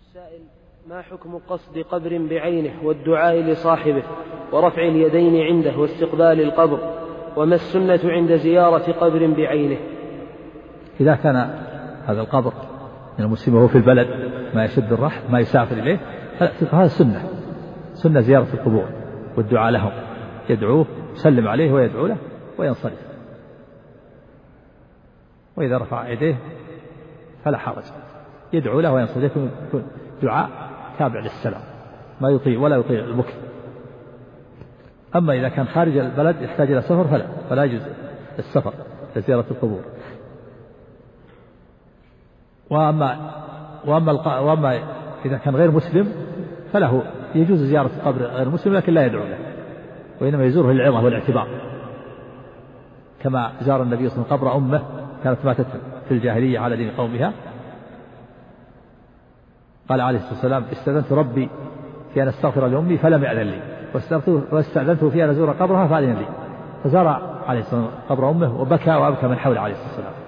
السائل: ما حكم قصد قبر بعينه والدعاء لصاحبه ورفع اليدين عنده واستقبال القبر، وما السنة عند زيارة قبر بعينه؟ إذا كان هذا القبر من المسلم وهو في البلد ما يشد الرحل ما يسافر إليه فهذا سنة زيارة القبور والدعاء لهم، يدعوه يسلم عليه ويدعو له وينصرف، وإذا رفع يديه فلا حرج، يدعو له وينصرف، يكون دعاء تابع للسلام ما يطيع ولا يطيع المكر. أما إذا كان خارج البلد يحتاج إلى سفر فلا يجوز السفر لزيارة القبور. وأما إذا كان غير مسلم فله يجوز زيارة قبر غير مسلم لكن لا يدعو له، وإنما يزوره للعظة والاعتبار، كما زار النبي صلى الله عليه وسلم قبر أمه كانت ماتت في الجاهلية على دين قومها، قال عليه الصلاة والسلام: استأذنت ربي في أن أستغفر لأمي فلم يأذن لي، واستأذنته في أن أزور قبرها فأذن لي، فزار عليه الصلاة والسلام قبر أمه وبكى وأبكى من حوله عليه الصلاة والسلام.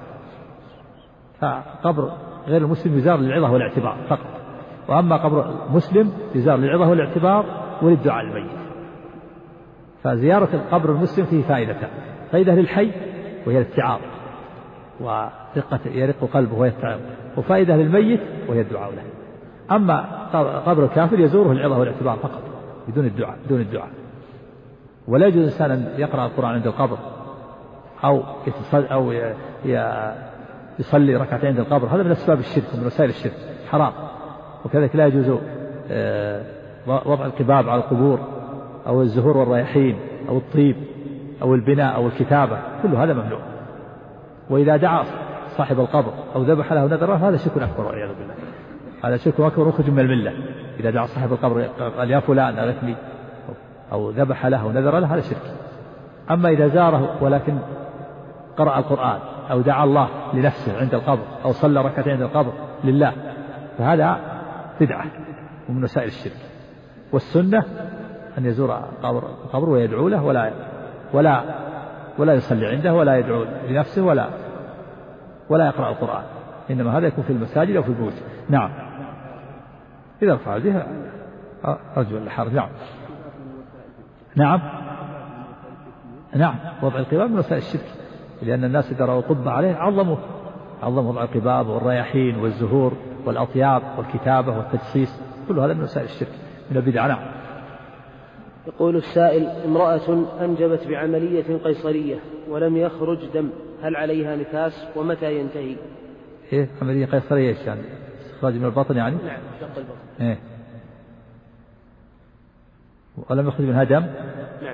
فقبر غير المسلم يزار للعظة والاعتبار فقط، وأما قبر مسلم يزار للعظة والاعتبار وللدعاء الميت. فزيارة القبر المسلم فيه فائدة للحي وهي الاتعاظ ورقة يرق قلبه ويتعظ، وفائدة للميت وهي الدعاء له. أما قبر الكافر يزوره للعظة والاعتبار فقط بدون الدعاء. ولا يجوز الإنسان أن يقرأ القرآن عند القبر أو يصلي ركعتين عند القبر، هذا من أسباب الشرك ومن وسائل الشرك، حرام. وكذلك لا يجوز وضع القباب على القبور أو الزهور والرياحين أو الطيب أو البناء أو الكتابة، كل هذا ممنوع. وإذا دعا صاحب القبر أو ذبح له نذره هذا شرك أكبر والعياذ بالله، هذا شرك أكبر وخرج من الملة. إذا دعا صاحب القبر قال: يا فلان أغثني، أو ذبح له ونذر له، هذا شرك. أما إذا زاره ولكن قرأ القرآن أو دعا الله لنفسه عند القبر أو صلى ركعتين عند القبر لله فهذا بدعة ومن وسائل الشرك. والسنة أن يزور القبر ويدعو له ولا يصلي عنده ولا يدعو لنفسه ولا يقرأ القرآن، إنما هذا يكون في المساجد أو في البيوت. نعم، إذا رفع يديه أرجو الحرج. نعم، وضع القباب من وسائل الشرك، لأن الناس إذا رأوا القبة عليه عظموا وضع القباب والرياحين والزهور والأطياب والكتابة والتجصيص، كل هذا من وسائل الشرك من البدع. نعم. يقول السائل: امرأة أنجبت بعملية قيصرية ولم يخرج دم، هل عليها نفاس ومتى ينتهي؟ عملية قيصرية إيش يعني؟ استخراج من البطن يعني؟ نعم، شق البطن. ولم يخرج منها دم؟ نعم.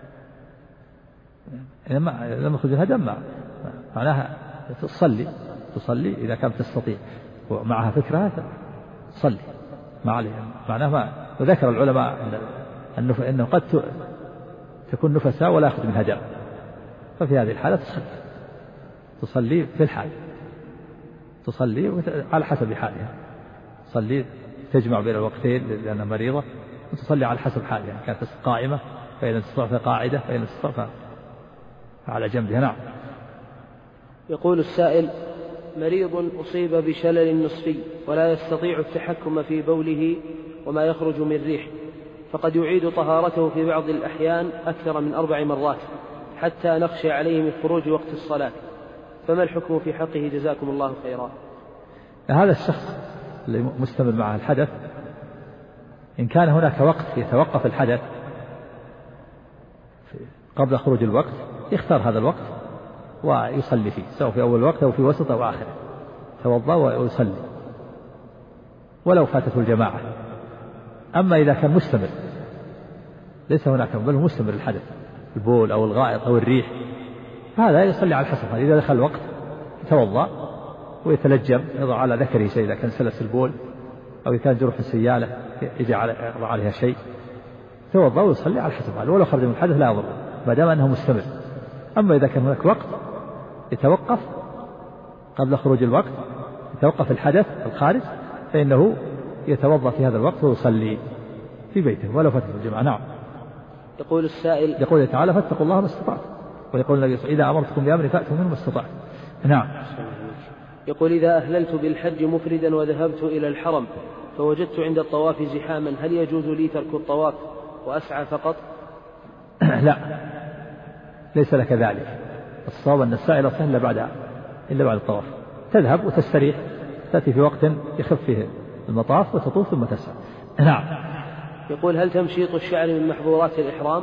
لم يخرج منها دم معناها تصلي إذا كانت تستطيع ومعها فكرة تصلي ما عليها، معناها وذكر العلماء أنه قد تكون نفساء ولا يخرج منها دم، ففي هذه الحالة تصلي في الحال، تصلي على حسب حالها، تصلي تجمع بين الوقتين لأنها مريضة، وتصلي على حسب حالها، كانت قائمة فإذا تستطيع فقاعدة، فإذا تستطيع على جنبها. نعم. يقول السائل: مريض أصيب بشلل نصفي ولا يستطيع التحكم في بوله وما يخرج من ريح، فقد يعيد طهارته في بعض الأحيان أكثر من 4 مرات حتى نخشى عليه من خروج وقت الصلاة، فما الحكم في حقه جزاكم الله خيرا؟ هذا الشخص اللي مستمر معه الحدث، إن كان هناك وقت يتوقف الحدث قبل خروج الوقت يختار هذا الوقت ويصلي فيه، سواء في أول وقت أو في وسط أو آخره، توضأ ويصلي ولو فاتته الجماعة. أما إذا كان مستمر ليس هناك بل مستمر الحدث، البول أو الغائط أو الريح، هذا يصلي على الحسب. إذا دخل الوقت يتوضأ ويتلجم، يضع على ذكره شيء إذا كان سلس البول، أو إذا كان جروح السيالة يضع عليها شيء، يتوضأ ويصلي على حسب حاله، ولو خرج من الحدث لا يضر ما دام أنه مستمر. أما إذا كان هناك وقت يتوقف قبل خروج الوقت، يتوقف الحدث الخارج، فإنه يتوضأ في هذا الوقت ويصلي في بيته ولو فاتته الجماعة. نعم. يقول السائل: يقول تعالى: فاتقوا الله ما استطعتم، ويقول النبي: إذا أمرتكم بأمر فأتوا منه ما استطعتم. نعم. يقول: إذا أهللت بالحج مفردا وذهبت إلى الحرم فوجدت عند الطواف زحاما، هل يجوز لي ترك الطواف وأسعى فقط؟ لا، ليس لك ذلك. الصواب أن السائل لا إلا بعد الطواف، تذهب وتستريح، تأتي في وقت يخف فيه المطاف وتطوف ثم تسعى. نعم. يقول هل تمشيط الشعر من محظورات الإحرام؟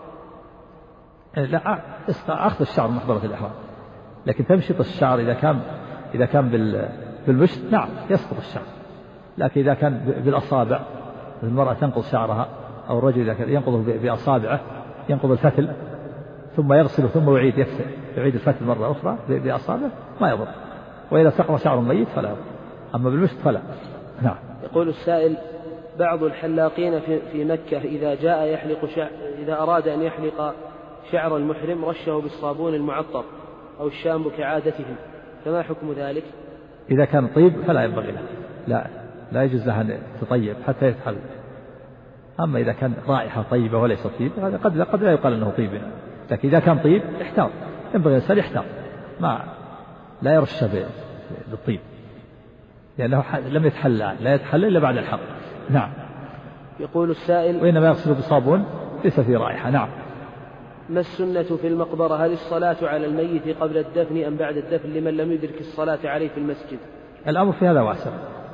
لا، أخذ الشعر من محظورات الإحرام، لكن تمشيط الشعر إذا كان بالمشط نعم يسقط الشعر، لكن إذا كان بالأصابع، المرأة تنقض شعرها أو الرجل إذا كان ينقضه بأصابعه، ينقض الفتل ثم يغسل ثم يعيد الفتل مرة أخرى بأصابعه ما يضر، وإذا سقط شعر ميت فلا يضر، أما بالمشط فلا. نعم. يقول السائل بعض الحلاقين في مكة إذا أراد أن يحلق شعر المحرم رشه بالصابون المعطر أو الشامبو كعادتهم، فما حكم ذلك؟ إذا كان طيب فلا ينبغي له، لا يجوز له أن تطيب حتى يتحل. أما إذا كان رائحة طيبة وليس طيب هذا قد لا يقال أنه طيب، لكن إذا كان طيب احتاط، ينبغي الإنسان يحتاط لا يرش بالطيب، لأنه لم يتحلى، لا يتحلى إلا بعد الحلق. نعم. يقول السائل وإنما يغسل بصابون ليس في رائحة. نعم. ما السنة في المقبرة؟ هل الصلاة على الميت قبل الدفن أم بعد الدفن لمن لم يدرك الصلاة عليه في المسجد؟ الأمر في هذا واسع،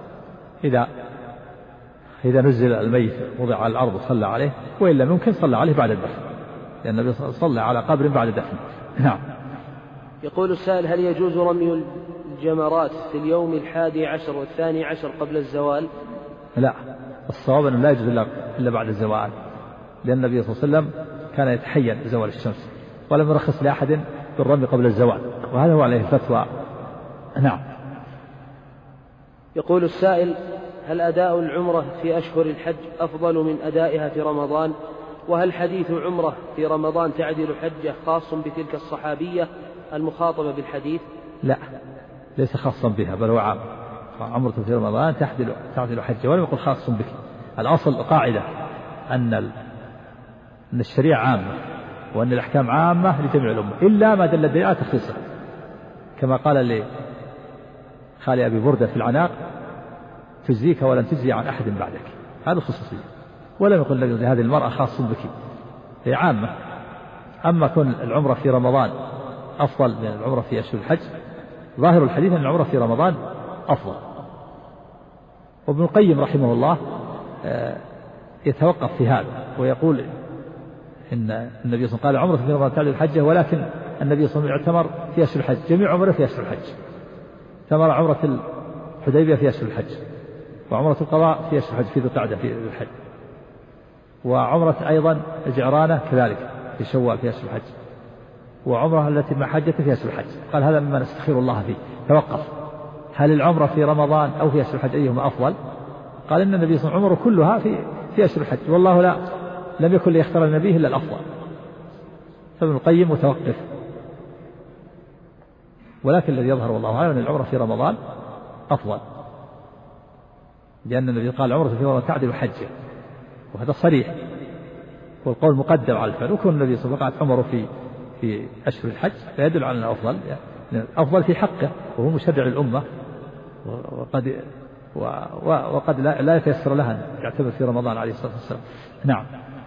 إذا نزل الميت وضع على الأرض وصلى عليه، وإلا ممكن صلى عليه بعد الدفن، لأن النبي صلى على قبر بعد الدفن. نعم. يقول السائل هل يجوز رمي الجمرات في اليوم 11 و12 قبل الزوال؟ لا، الصواب أنه لا يجوز إلا بعد الزوال، لأن النبي صلى الله عليه وسلم كان يتحين زوال الشمس ولم يرخص لأحد بالرمي قبل الزوال، وهذا هو عليه الفتوى. نعم. يقول السائل هل أداء العمرة في أشهر الحج أفضل من أدائها في رمضان؟ وهل حديث عمرة في رمضان تعدل حجة خاص بتلك الصحابية المخاطبة بالحديث؟ لا، ليس خاصا بها، بل هو عام. عمرة في رمضان تعدل حجة، ولم يقل خاص بك. الأصل قاعدة أن الشريعة عامة، وأن الأحكام عامة لجميع الأمة إلا ما دل الدليل على تخصيصه، كما قال لخال أبي بردة في العناق تجزيك ولن تجزي عن أحد بعدك، هذا خصوصية، ولم يقل لهذه المرأة خاص بك، هي عامة. أما كون العمرة في رمضان أفضل من العمرة في أشهر الحج، ظاهر الحديث أن العمرة في رمضان أفضل. وابن القيم رحمه الله يتوقف في هذا ويقول إن النبي صلى الله عليه وسلم قال عمرة في رمضان تعدل الحجة، ولكن النبي صلى الله عليه وسلم اعتمر في أشهر الحج، جميع عمره في أشهر الحج، اعتمر عمرة الحديبية في أشهر الحج، وعمرة القضاء في أشهر الحج في ذي القعدة في الحج، وعمرة أيضا الجعرانة كذلك في شوال في أشهر الحج، وعمرة التي مع حجة في أشهر الحج. قال هذا مما نستخير الله فيه. توقف هل العمرة في رمضان أو في أشهر الحج أيهما أفضل؟ قال إن النبي صلى الله عليه وسلم عمره كلها في أشهر الحج، والله لم يكن ليختار النبي إلا الأفضل. فابن القيم متوقف، ولكن الذي يظهر والله أعلم أن العمرة في رمضان أفضل، لأن النبي قال عمرة في رمضان تعدل حجة، وهذا صريح، والقول مقدم على الفعل. وكون النبي صلى الله عليه وسلم عمره في أشهر الحج لا يدل على أنه أفضل، يعني أفضل في حقه وهو مشرع الأمة، وقد لا يتيسر لها أن يعتبر في رمضان عليه الصلاة والسلام. نعم.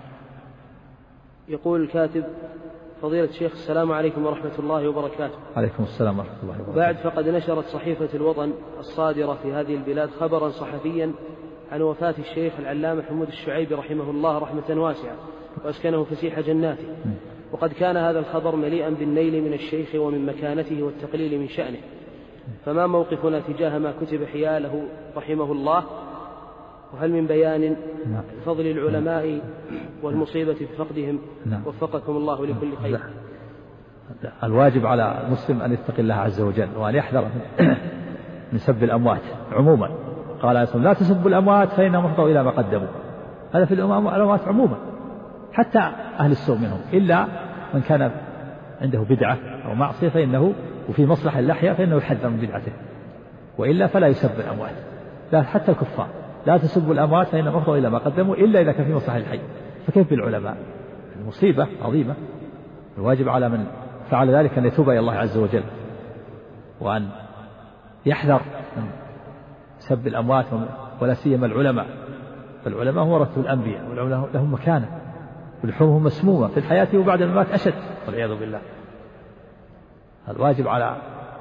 يقول الكاتب فضيلة الشيخ السلام عليكم ورحمة الله وبركاته. عليكم السلام ورحمة الله وبركاته. بعد فقد نشرت صحيفة الوطن الصادرة في هذه البلاد خبرا صحفيا عن وفاة الشيخ العلامة حمود الشعيبي رحمه الله رحمة واسعة وأسكنه فسيح جناته، وقد كان هذا الخبر مليئا بالنيل من الشيخ ومن مكانته والتقليل من شأنه، فما موقفنا تجاه ما كتب حياله رحمه الله؟ وهل من بيان فضل العلماء والمصيبة في فقدهم؟ وفقكم الله لكل خير. الواجب على المسلم أن يتقي الله عز وجل وأن يحذر من سب الأموات عموما. قال عليه الصلاة والسلام لا تسبوا الأموات فإنهم أفضوا إلى ما قدموا. هذا في الأموات عموما، حتى أهل السوء منهم، إلا من كان عنده بدعة أو معصية فإنه وفي مصلحة الأحياء فإنه يحذر من بدعته، وإلا فلا يسب الأموات. لا، حتى الكفار لا تسبوا الأموات فإنهم أفضوا إلى ما قدموا، إلا إذا كان في مصلحة الحي. فكيف بالعلماء؟ المصيبة عظيمة. الواجب على من فعل ذلك أن يتوب إلى الله عز وجل، وأن يحذر من سب الأموات ولا سيما العلماء، فالعلماء هم ورثة الأنبياء، والعلماء لهم مكانة، ولحومهم مسمومة في الحياة وبعد الممات أشد والعياذ بالله. الواجب على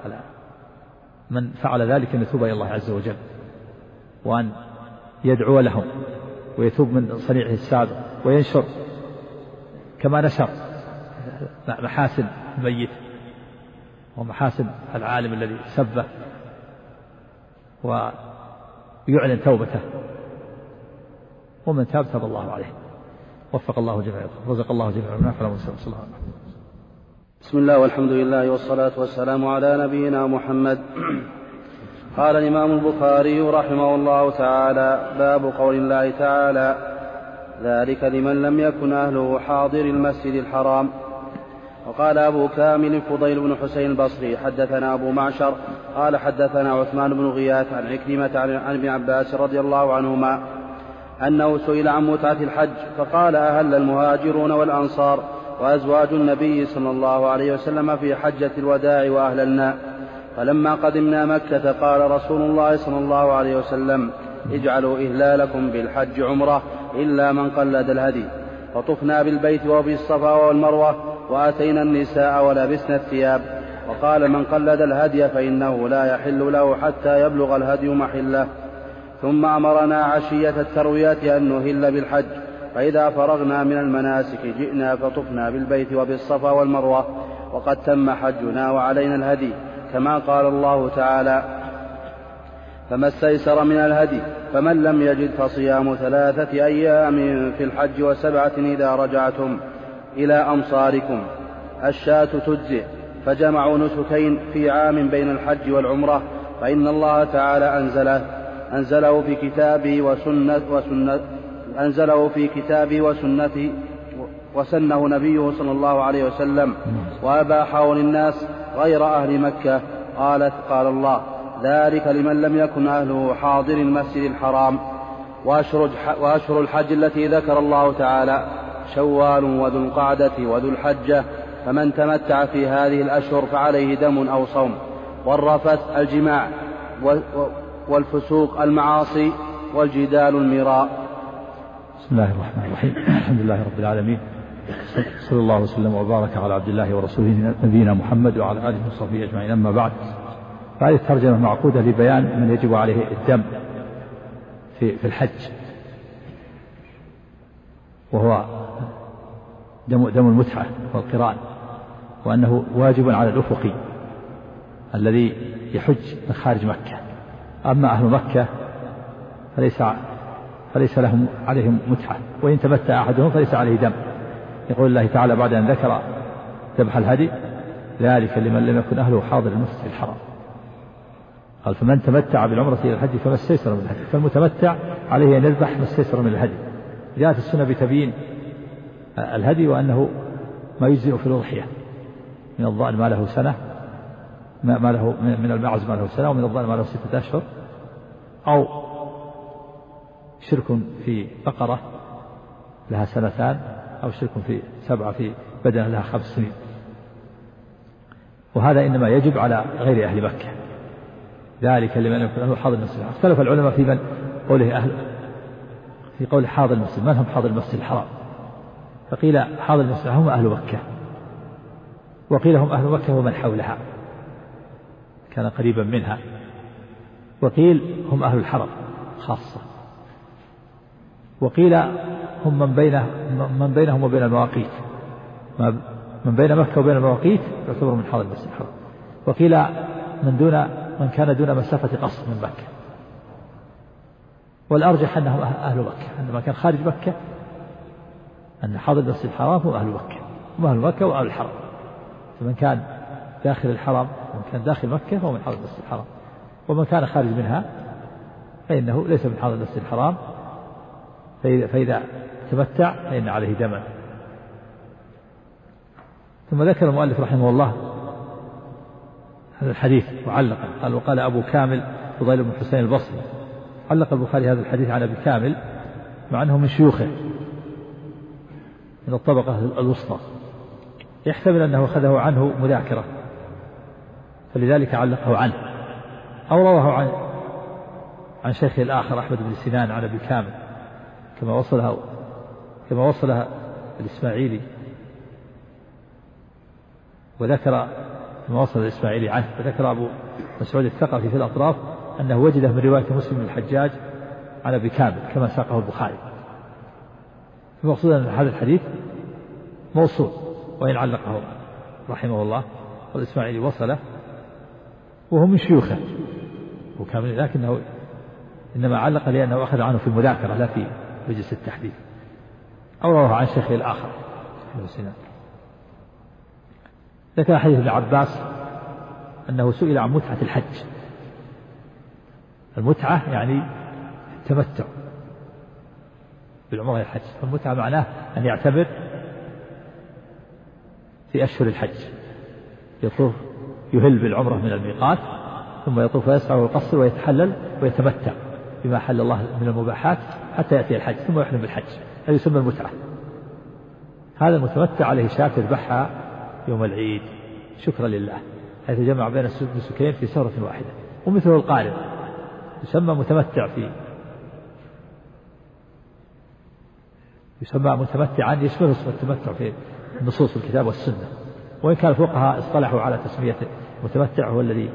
من فعل ذلك أن يتوب إلى الله عز وجل، وأن يدعو لهم ويتوب من صنيعه السابق، وينشر كما نشر محاسن الميت ومحاسن العالم الذي سبه، ويعلن توبته، ومن تاب تاب الله عليه. وفق الله جميعا، رزق الله جميعا ونفع الله. صلى الله عليه وسلم. بسم الله والحمد لله والصلاة والسلام على نبينا محمد. قال الإمام البخاري رحمه الله تعالى: باب قول الله تعالى: ذلك لمن لم يكن أهله حاضر المسجد الحرام. وقال أبو كامل فضيل بن حسين البصري: حدثنا أبو معشر قال حدثنا عثمان بن غياث عن عكرمة عن ابن عباس رضي الله عنهما أنه سئل عن متعة الحج فقال: أهل المهاجرون والأنصار وأزواج النبي صلى الله عليه وسلم في حجة الوداع وأهللنا. فلما قدمنا مكة قال رسول الله صلى الله عليه وسلم: اجعلوا إهلالكم بالحج عمرة إلا من قلد الهدي. فطفنا بالبيت وبالصفا والمروة وأتينا النساء ولبسنا الثياب. وقال: من قلد الهدي فإنه لا يحل له حتى يبلغ الهدي محله. ثم أمرنا عشية التروية أن نهل بالحج، فإذا فرغنا من المناسك جئنا فطفنا بالبيت وبالصفا والمروة وقد تم حجنا وعلينا الهدي، كما قال الله تعالى: فما استيسر من الهدي، فمن لم يجد فصيام 3 أيام في الحج و7 إذا رجعتم إلى أمصاركم. الشاة تجزئ. فجمعوا نسكين في عام بين الحج والعمرة، فإن الله تعالى أنزله في كتابه وسنته وسنه نبيه صلى الله عليه وسلم، وأباحه للناس غير أهل مكة. قال الله: ذلك لمن لم يكن أهله حاضر المسجد الحرام. وأشهر الحج التي ذكر الله تعالى شوال وذو القعدة وذو الحجة، فمن تمتع في هذه الأشهر فعليه دم أو صوم. والرفث الجماع، والفسوق المعاصي، والجدال المراء. بسم الله الرحمن الرحيم. الحمد لله رب العالمين، صلى الله وسلم وبارك على عبد الله ورسوله نبينا محمد وعلى آله وصحبه أجمعين. أما بعد، فهذه الترجمة معقودة لبيان من يجب عليه الدم في الحج، وهو دم المتعة والقران، وأنه واجب على الأفقي الذي يحج من خارج مكة. أما أهل مكة فليس لهم عليهم متعة، وإن تمتع أحدهم فليس عليه دم. يقول الله تعالى بعد أن ذكر ذبح الهدي: ذلك لمن لم يكن أهله حاضر المسجد الحرام. قال: فمن تمتع بالعمرة إلى الحج فما استيسر من الهدي. فالمتمتع عليه أن يذبح ما استيسر من الهدي. جاءت السنة بتبيين الهدي، وأنه ما يجزئ في الأضحية من الضأن ما له سنة، ما له من المعز ما له سنة، ومن الضأن ما له 6 أشهر، أو شرك في بقرة لها 2 أو شرك في 7 في بدنة لها 5 سنين. وهذا إنما يجب على غير أهل مكة. ذلك لمن يكون أهله حاضر المسجد. اختلف العلماء في من قوله أهل، في قول حاضر المسجد، من هم حاضر المسجد الحرام؟ فقيل حاضر المسجد هم أهل مكة، وقيل هم أهل مكة ومن حولها كان قريبا منها، وقيل هم أهل الحرم خاصة، وقيل هم من بينهم وبين المواقيت، من بين مكة وبين المواقيت يعتبر من حاضر المسجد الحرام، وقيل من كان دون مسافة قصر من مكة. والأرجح أنهم أهل مكة، أن من كان خارج مكة أن حاضر المسجد الحرام هم أهل مكة، هم أهل مكة وأهل الحرم. فمن كان داخل الحرم ومن كان داخل مكة فهو من حاضر المسجد الحرام، ومن كان خارج منها فإنه ليس من حاضر المسجد الحرام. فإذا تمتع فإن عليه دما. ثم ذكر المؤلف رحمه الله هذا الحديث معلقا، قال: وقال أبو كامل فضيل بن حسين البصري. علق البخاري هذا الحديث عن أبي كامل مع أنه من شيوخه من الطبقة الوسطى، يحتمل أنه أخذه عنه مذاكرة فلذلك علقه عنه، أو رواه عنه عن شيخه الآخر أحمد بن سنان عن أبي كامل كما وصلها الإسماعيلي، وذكر كما وصل الإسماعيلي عنه، وذكر أبو مسعود الثقفي في الأطراف أنه وجده من رواية مسلم الحجاج عن أبي كامل كما ساقه البخاري. المقصود أن هذا الحديث موصول وإن علقه رحمه الله والإسماعيلي وصله وهو من شيوخه وكامل، لكنه إنما علق لأنه أخذ عنه في المذاكرة لا في مجلس التحديث، أو رواه عن شيخه الآخر ابن سنان. ذكر حديث ابن عباس أنه سئل عن متعة الحج. المتعة يعني التمتع بالعمرة الحج، والمتعة معناه أن يعتمر في أشهر الحج، يطوف يهل بالعمرة من الميقات ثم يطوف ويسعى ويقصر ويتحلل ويتمتع بما حل الله من المباحات حتى يأتي الحج ثم يحرم بالحج. هذا يسمى المتعة. هذا المتمتع عليه شاة يذبحها يوم العيد شكرا لله، حيث جمع بين النسكين في سهرة واحدة. ومثله القارن يسمى متمتعا، يشمل اسم التمتع في نصوص الكتاب والسنة، وإن كان الفقهاء اصطلحوا على تسمية المتمتع هو الذي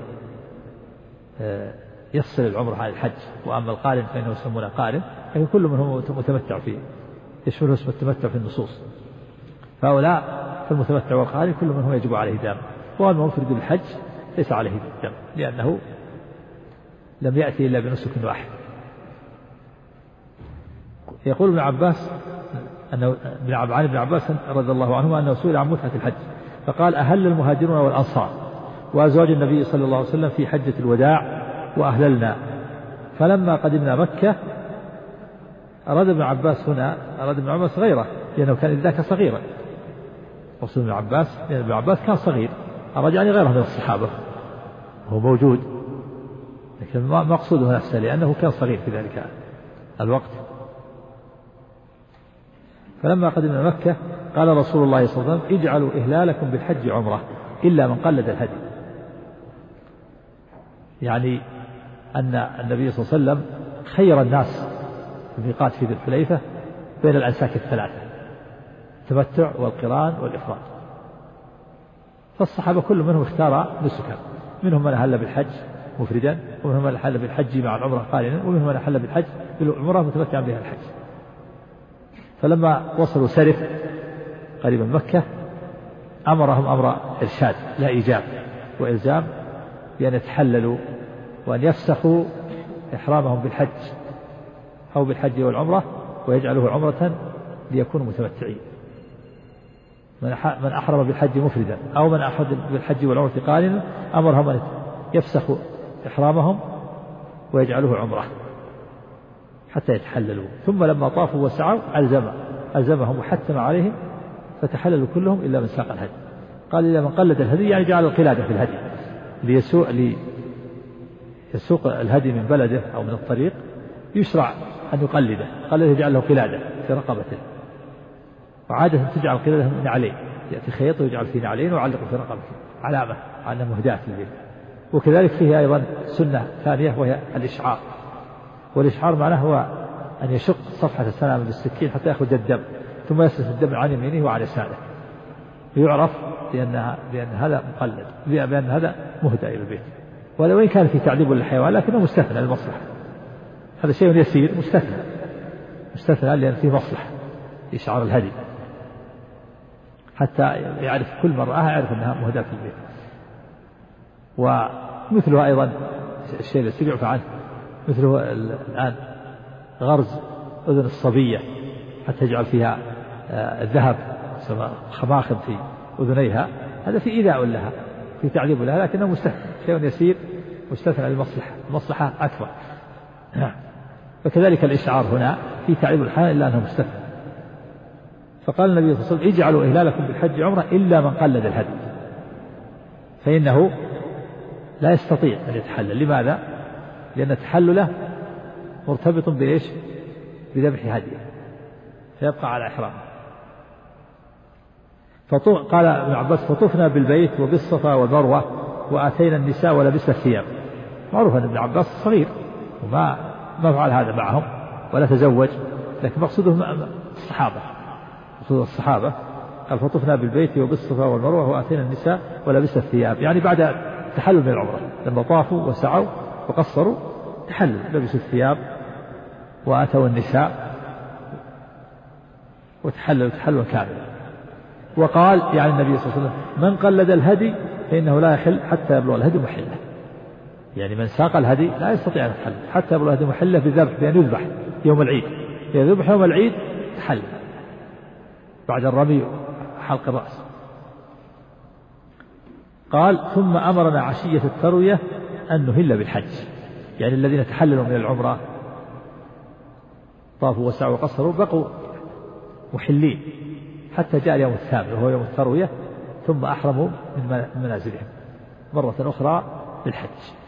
يفصل العمر عن الحج، وأما القارن فإنه يسمونه قارن، لكن كل منهم متمتع فيه يشمل اسم التمتع في النصوص. فهؤلاء في المتمتع والقارن كل منهم يجب عليه دم، وأما المفرد بالحج ليس عليه دم لأنه لم يأتي إلا بنسك واحد. يقول ابن عباس أنه عن ابن عباس رضي الله عنهما أنه سئل عن متعة الحج فقال: أهل المهاجرون والأنصار وأزواج النبي صلى الله عليه وسلم في حجة الوداع وأهللنا، فلما قدمنا مكة أراد ابن عباس غيره لأنه كان ذاك صغيرا. وصل ابن عباس لأن ابن عباس كان صغير، أراد يعني غيره من الصحابة هو موجود، لكن ما مقصوده نفسه لأنه كان صغير في ذلك الوقت. فلما قدمنا مكة قال رسول الله صلى الله عليه وسلم: اجعلوا إهلالكم بالحج عمرة إلا من قلد الهدي. يعني أن النبي صلى الله عليه وسلم خير الناس في الميقات في ذي الحليفة بين الأنساك الثلاثة: التمتع والقران والإفراد. فالصحابة كل منهم اختار نسكا، منهم من أهل بالحج مفردا، ومنهم من أهل بالحج مع العمرة قارنا، ومنهم من أهل بالحج بالعمرة متمتعا بها الحج. فلما وصلوا سرف قريبا مكة أمرهم أمر إرشاد لا إيجاب وإلزام بأن يتحللوا وأن يفسخوا إحرامهم بالحج أو بالحج والعمرة ويجعلوه عمرة ليكونوا متمتعين. من أحرم بالحج مفردا أو من أحرم بالحج والعمرة قارنا أمرهم أن يفسخوا إحرامهم ويجعلوه عمرة حتى يتحللوا. ثم لما طافوا وسعوا ألزمهم وحتم عليهم فتحللوا كلهم إلا من ساق الهدي. قال: إلا من قلد الهدي، يعني جعل القلادة في الهدي ليسوق الهدي من بلده أو من الطريق، يشرع أن يقلده. قال: يجعل له قلادة في رقبته، وعادة تجعل قلادة من نعلين، يأتي خيط ويجعل فيه نعلين ويعلق في رقبته علامة على مهداة للبيت. وكذلك فيه أيضا سنة ثانية وهي الإشعار، والإشعار معناه هو أن يشق صفحة السنام بالسكين حتى يأخذ الدم، ثم يسلك الدم عن يمينه وعن يساره، ويعرف بأن هذا مقلد، بأن هذا مهدى إلى البيت. ولو إن كان في تعذيب للحيوان لكنه مستثنى للمصلحة، هذا شيء يسير مستثنى لأن فيه مصلحة إشعار الهدي، حتى يعرف كل من رآها يعرف أنها مهداة في البيت. ومثلها أيضا الشيء الذي يعفى عنه مثله الآن غرز أذن الصبية حتى يجعل فيها الذهب خماخم في أذنيها، هذا في إيذاء لها، في تعذيب لها، لكنه مستثنى، شيء يسير مستثنى للمصلحة أكبر. فكذلك الإشعار هنا في تعذيب الحيوان إلا أنه مستثنى. فقال النبي صلى الله عليه وسلم: اجعلوا إهلالكم بالحج عمرة إلا من قلد الهدي، فإنه لا يستطيع أن يتحلل. لماذا؟ لأن تحلله مرتبط بإيش؟ بذبح هديه، فيبقى على إحرامه. قال ابن عباس: فطفنا بالبيت وبالصفا والمروة وآتينا النساء ولبسنا الثياب. معروف أن ابن عباس صغير وما ما فعل هذا معهم ولا تزوج، لكن مقصوده الصحابة قال فطفنا بالبيت وبالصفا والمروة وآتينا النساء ولبس الثياب، يعني بعد تحلل من العمرة لما طافوا وسعوا وقصروا تحلل، لبسوا الثياب وآتوا النساء وتحللوا تحلل كاملا. وقال يعني النبي صلى الله عليه وسلم من قلد الهدي فإنه لا يحل حتى يبلغ الهدي محله، يعني من ساق الهدي لا يستطيع أن يتحلل حتى يبلغ الهدي محله بذبح، بأن يذبح يوم العيد، إذا ذبح يوم العيد تحلل بعد الرمي حلق الرأس. قال ثم أمرنا عشية التروية أن نهل بالحج، يعني الذين تحللوا من العمرة طافوا وسعوا وقصروا بقوا محلين حتى جاء اليوم الثامن وهو يوم التروية، ثم أحرموا من منازلهم مرة أخرى بالحج.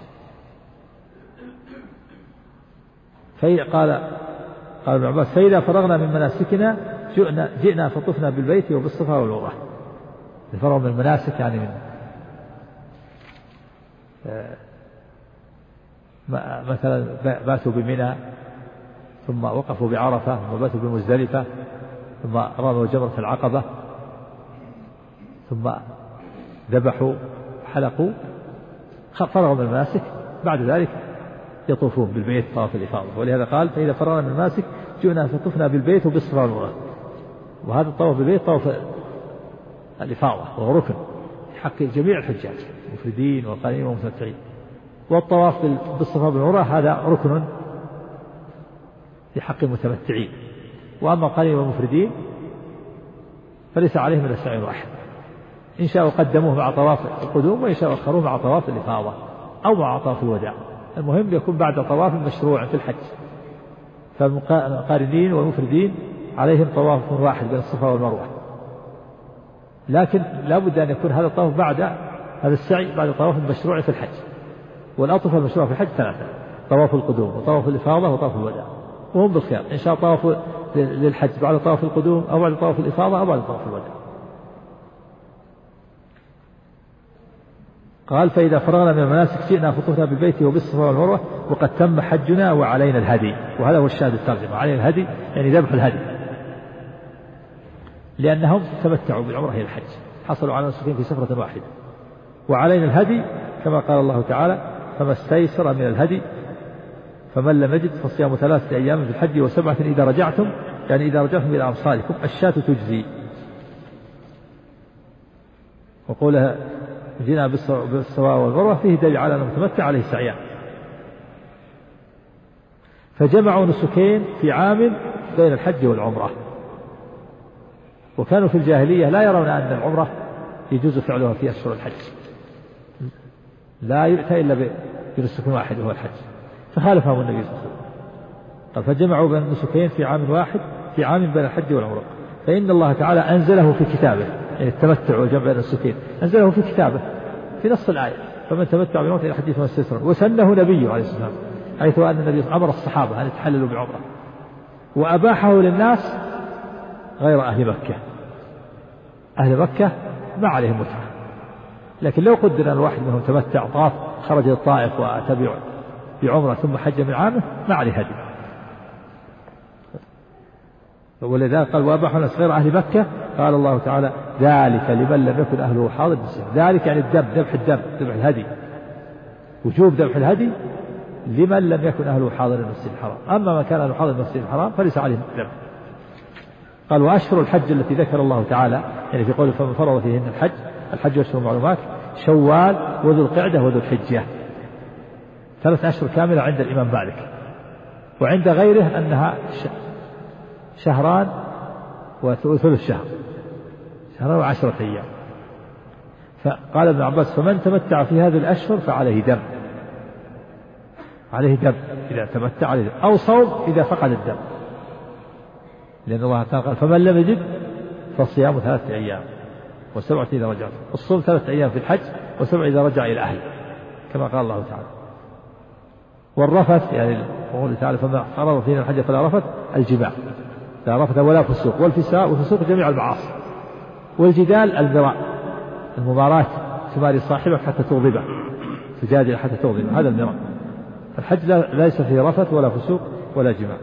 قال ابن عباس فإذا فرغنا من مناسكنا جئنا فطفنا بالبيت وبالصفا والمروة. فرغوا من المناسك يعني من مثلا باتوا بمنى ثم وقفوا بعرفة ثم باتوا بمزدلفة ثم رموا جمرة العقبة ثم ذبحوا حلقوا فرغوا من المناسك، بعد ذلك يطوفون بالبيت طواف الإفاضة. ولهذا قال فإذا فرغنا من المناسك جئنا فطفنا بالبيت وبالصفا والمروة. وهذا الطواف بالبيت طواف الإفاضة وهو ركن في حق جميع الحجاج المفردين والقارنين والمتمتعين، والطواف بالصفا والمروة هذا ركن في حق المتمتعين، وأما القارنين والمفردين فليس عليهم إلا سعي واحد، إن شاءوا قدموه مع طواف القدوم وإن شاءوا أخروه مع طواف الإفاضة أو مع طواف الوداع، المهم يكون بعد طواف مشروع في الحج. فالقارنين والمفردين عليهم طواف واحد بين الصفا والمروة، لكن لا بد أن يكون هذا الطواف بعد هذا السعي بعد طواف المشروع في الحج. والأطوفة المشروع في الحج ثلاثة: طواف القدوم وطواف الإفاضة وطواف الوداع، وهم بالخيار إن شاء طواف للحج بعد طواف القدوم أو بعد طواف الإفاضة أو بعد طواف الوداع. قال فإذا فرغنا من المناسك جئنا فطفنا بالبيت وبالصفا والمروة وقد تم حجنا وعلينا الهدي. وهذا هو الشاهد الترجمة، علينا الهدي يعني ذبح الهدي، لأنهم تمتعوا بالعمرة إلى الحج، حصلوا على نسكين في سفرة واحدة. وعلينا الهدي كما قال الله تعالى فما استيسر من الهدي فمن لم يجد فصيام 3 أيام في الحج و7 إذا رجعتم، يعني إذا رجعتم إلى أمصاركم. الشاة تجزي. وقولها جئنا بالصفا والمروة فيه دليل على أن المتمتع عليه سعيان. فجمعوا نسكين في عام بين الحج والعمرة. وكانوا في الجاهلية لا يرون أن العمرة يجوز فعلها في أشهر الحج، لا يؤتى إلا بنسك واحد وهو الحج، فخالفهم النبي صلى الله عليه وسلم. فجمعوا بين النسكين في عام واحد في عام بين الحج والعمرة. فإن الله تعالى أنزله في كتابه، يعني التمتع والجمع بين النسكين أنزله في كتابه في نص الآية فمن تمتع بالعمرة إلى الحج فما استيسر. وسنه نبيه عليه الصلاة والسلام، حيث أن النبي أمر الصحابة أن يتحللوا بعمرة وأباحه للناس غير أهل مكة. أهل مكة ما عليهم متعة، لكن لو قدر أن الواحد منهم تمتع طاف خرج للطائف وأتى بعمرة ثم حج من عامه ما عليه هدي. ولذلك قال وأباحوا للناس غير أهل مكة. قال الله تعالى ذلك لمن لم يكن أهله حاضر المسجد. ذلك يعني الدم، ذبح الدم، ذبح الهدي، وجوب ذبح الهدي لمن لم يكن أهله حاضر المسجد الحرام. أما من كان أهله حاضر المسجد الحرام فليس عليه ذبح. قال وأشهر الحج التي ذكر الله تعالى يعني في قوله فمن فرض فيهن الحج أشهر معلومات شوال وذو القعدة وذو الحجة، 3 أشهر كاملة عند الإمام مالك، وعند غيره أنها شهران وثلث شهر، 10 أيام. فقال ابن عباس فمن تمتع في هذه الأشهر فعليه دم، عليه دم إذا تمتع عليه دم، أو صوم إذا فقد الدم، لأن الله تعالى قال فمن لم يجد فصيام 3 أيام و7 إذا رجعت. الصوم 3 أيام في الحج و7 إذا رجع إلى أهله كما قال الله تعالى. والرفث يعني قوله تعالى فما فرض فينا الحج فلا رفث الجماع، لا رفث ولا فسوق، والفسوق جميع المعاصي. والجدال المراء، المماراة، تماري صاحبك حتى تغضبه، تجادل حتى تغضبه، هذا المراء. الحج ليس فيه رفث ولا فسوق ولا جماع.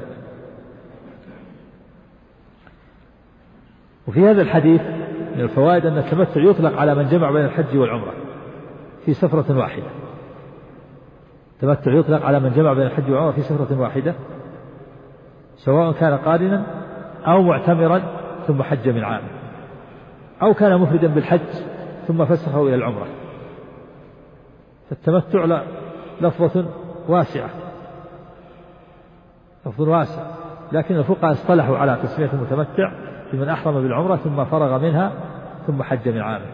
وفي هذا الحديث من الفوائد أن التمتع يطلق على من جمع بين الحج والعمرة في سفرة واحدة. التمتع يطلق على من جمع بين الحج والعمرة في سفرة واحدة، سواء كان قارنا أو معتمرا ثم حج من عام، أو كان مفردا بالحج ثم فسخه إلى العمرة. فالتمتع لفظة واسعة، لفظ واسع، لكن الفقهاء اصطلحوا على تسمية المتمتع لمن أحرم بالعمرة ثم فرغ منها ثم حج من عامه.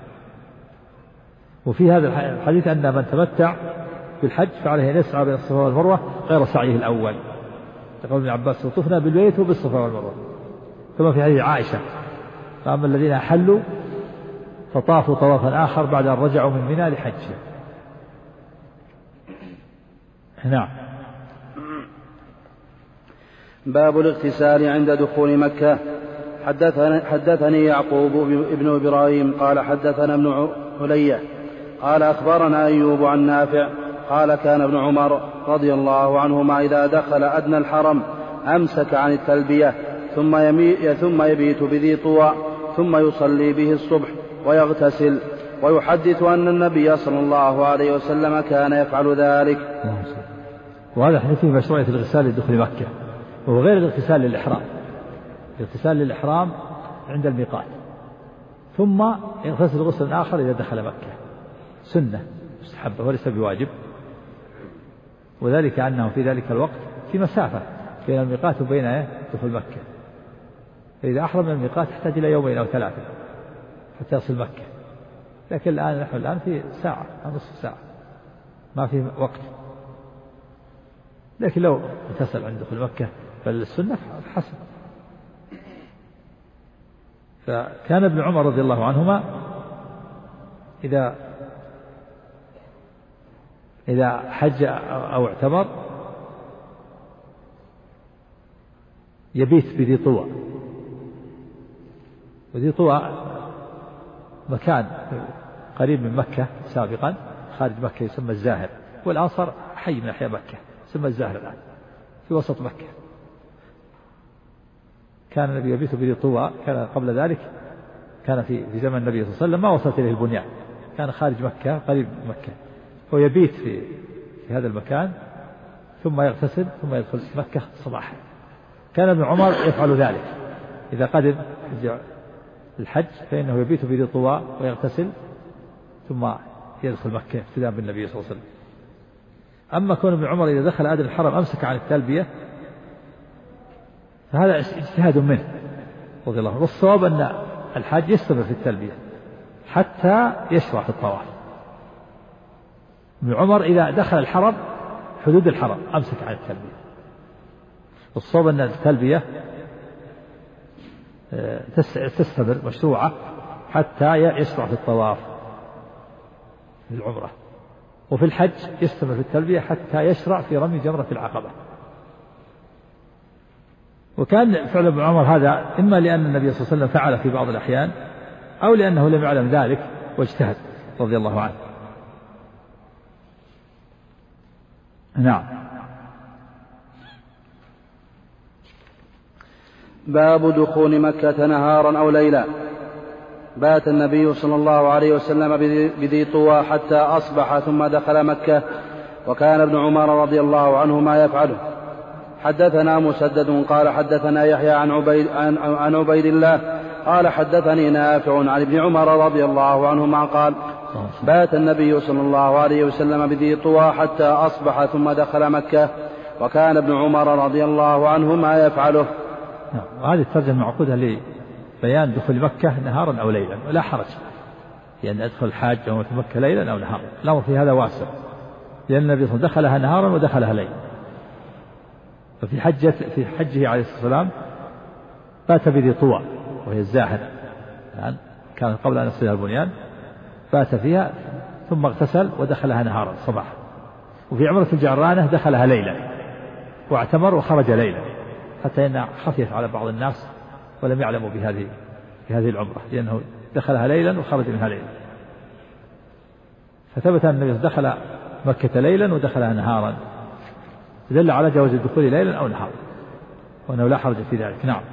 وفي هذا الحديث أن من تمتع بالحج فعليه أن يسعى بين الصفا والمروة غير سعيه الأول، تقول ابن عباس طفنا بالبيت وبالصفا والمروة، كما في حديث عائشة فأما الذين أحلوا فطافوا طوافا آخر بعد أن رجعوا من منى لحجهم. نعم. باب الاغتسال عند دخول مكة. حدثني يعقوب ابن إبراهيم قال حدثنا ابن علية قال أخبرنا أيوب عن نافع قال كان ابن عمر رضي الله عنهما إذا دخل أدنى الحرم أمسك عن التلبية ثم يبيت بذي طوى ثم يصلي به الصبح ويغتسل، ويحدث أن النبي صلى الله عليه وسلم كان يفعل ذلك. وهذا حديث فيه مشروعية الاغتسال لدخول مكة، وهو غير الاغتسال للإحرام. الاغتسال للإحرام عند الميقات، ثم يغتسل غسل آخر إذا دخل مكة، سنة مستحبة وليس بواجب، وذلك أنه في ذلك الوقت في مسافة بين الميقات وبين دخول مكة، فإذا أحرم من الميقات يحتاج إلى يومين أو ثلاثة حتى يصل مكة، لكن نحن الآن في ساعة أو نصف ساعة ما في وقت. لكن لو اغتسل عند دخول مكة فالسنة حسن. فكان ابن عمر رضي الله عنهما إذا حج أو اعتمر يبيت بذي طوى، وذي طوى مكان قريب من مكة سابقا خارج مكة يسمى الزاهر، والآن صار حي من أحياء مكة يسمى الزاهر الآن في وسط مكة. كان النبي يبيت بذي طوى، كان قبل ذلك كان في زمن النبي صلى الله عليه وسلم ما وصلت إليه البنيان، كان خارج مكة قريب من مكة، ويبيت في هذا المكان ثم يغتسل ثم يدخل مكة صباحا. كان ابن عمر يفعل ذلك إذا قدم الحج، فإنه يبيت بذي طوى ويغتسل ثم يدخل مكة ابتداء بالنبي صلى الله عليه وسلم. أما كون ابن عمر إذا دخل أدنى الحرم أمسك عن التلبية فهذا اجتهاد منه رضي الله عنه، والصواب أن الحاج يستمر في التلبية حتى يشرع في الطواف. ابن عمر إذا دخل الحرم حدود الحرم أمسك عن التلبية، والصواب أن التلبية تستمر مشروعة حتى يشرع في الطواف للعمرة، وفي الحج يستمر في التلبية حتى يشرع في رمي جمرة العقبة. وكان فعل ابن عمر هذا إما لأن النبي صلى الله عليه وسلم فعل في بعض الأحيان، أو لأنه لم يعلم ذلك واجتهد رضي الله عنه. نعم. باب دخول مكة نهارا أو ليلا. بات النبي صلى الله عليه وسلم بذي طوى حتى أصبح ثم دخل مكة، وكان ابن عمر رضي الله عنهما يفعله. حدثنا مسدد قال حدثنا يحيى عن عبيد الله قال حدثني نافع عن ابن عمر رضي الله عنهما قال بات النبي صلى الله عليه وسلم بذي طوى حتى أصبح ثم دخل مكة، وكان ابن عمر رضي الله عنهما يفعله. وهذه الترجمة معقودة لبيان دخول مكة نهارا أو ليلا، ولا حرج لأن أدخل الحاج يوم مكة ليلا أو نهارا، الأمر في هذا واسع، لأن النبي صلى الله عليه وسلم دخلها نهارا ودخلها ليلا. ففي حجه عليه الصلاة والسلام بات بذي طوى وهي الزاهر، يعني كان قبل أن يصلها البنيان، بات فيها ثم اغتسل ودخلها نهارا صباحا. وفي عمرة الجعرانة دخلها ليلا واعتمر وخرج ليلا، حتى إن خفيت على بعض الناس ولم يعلموا بهذه العمرة، لأنه دخلها ليلا وخرج منها ليلا. فثبت أن النبي دخل مكة ليلا ودخلها نهارا دل على جواز الدخول ليلا أو نهارا وأنه لا حرج في ذلك. نعم.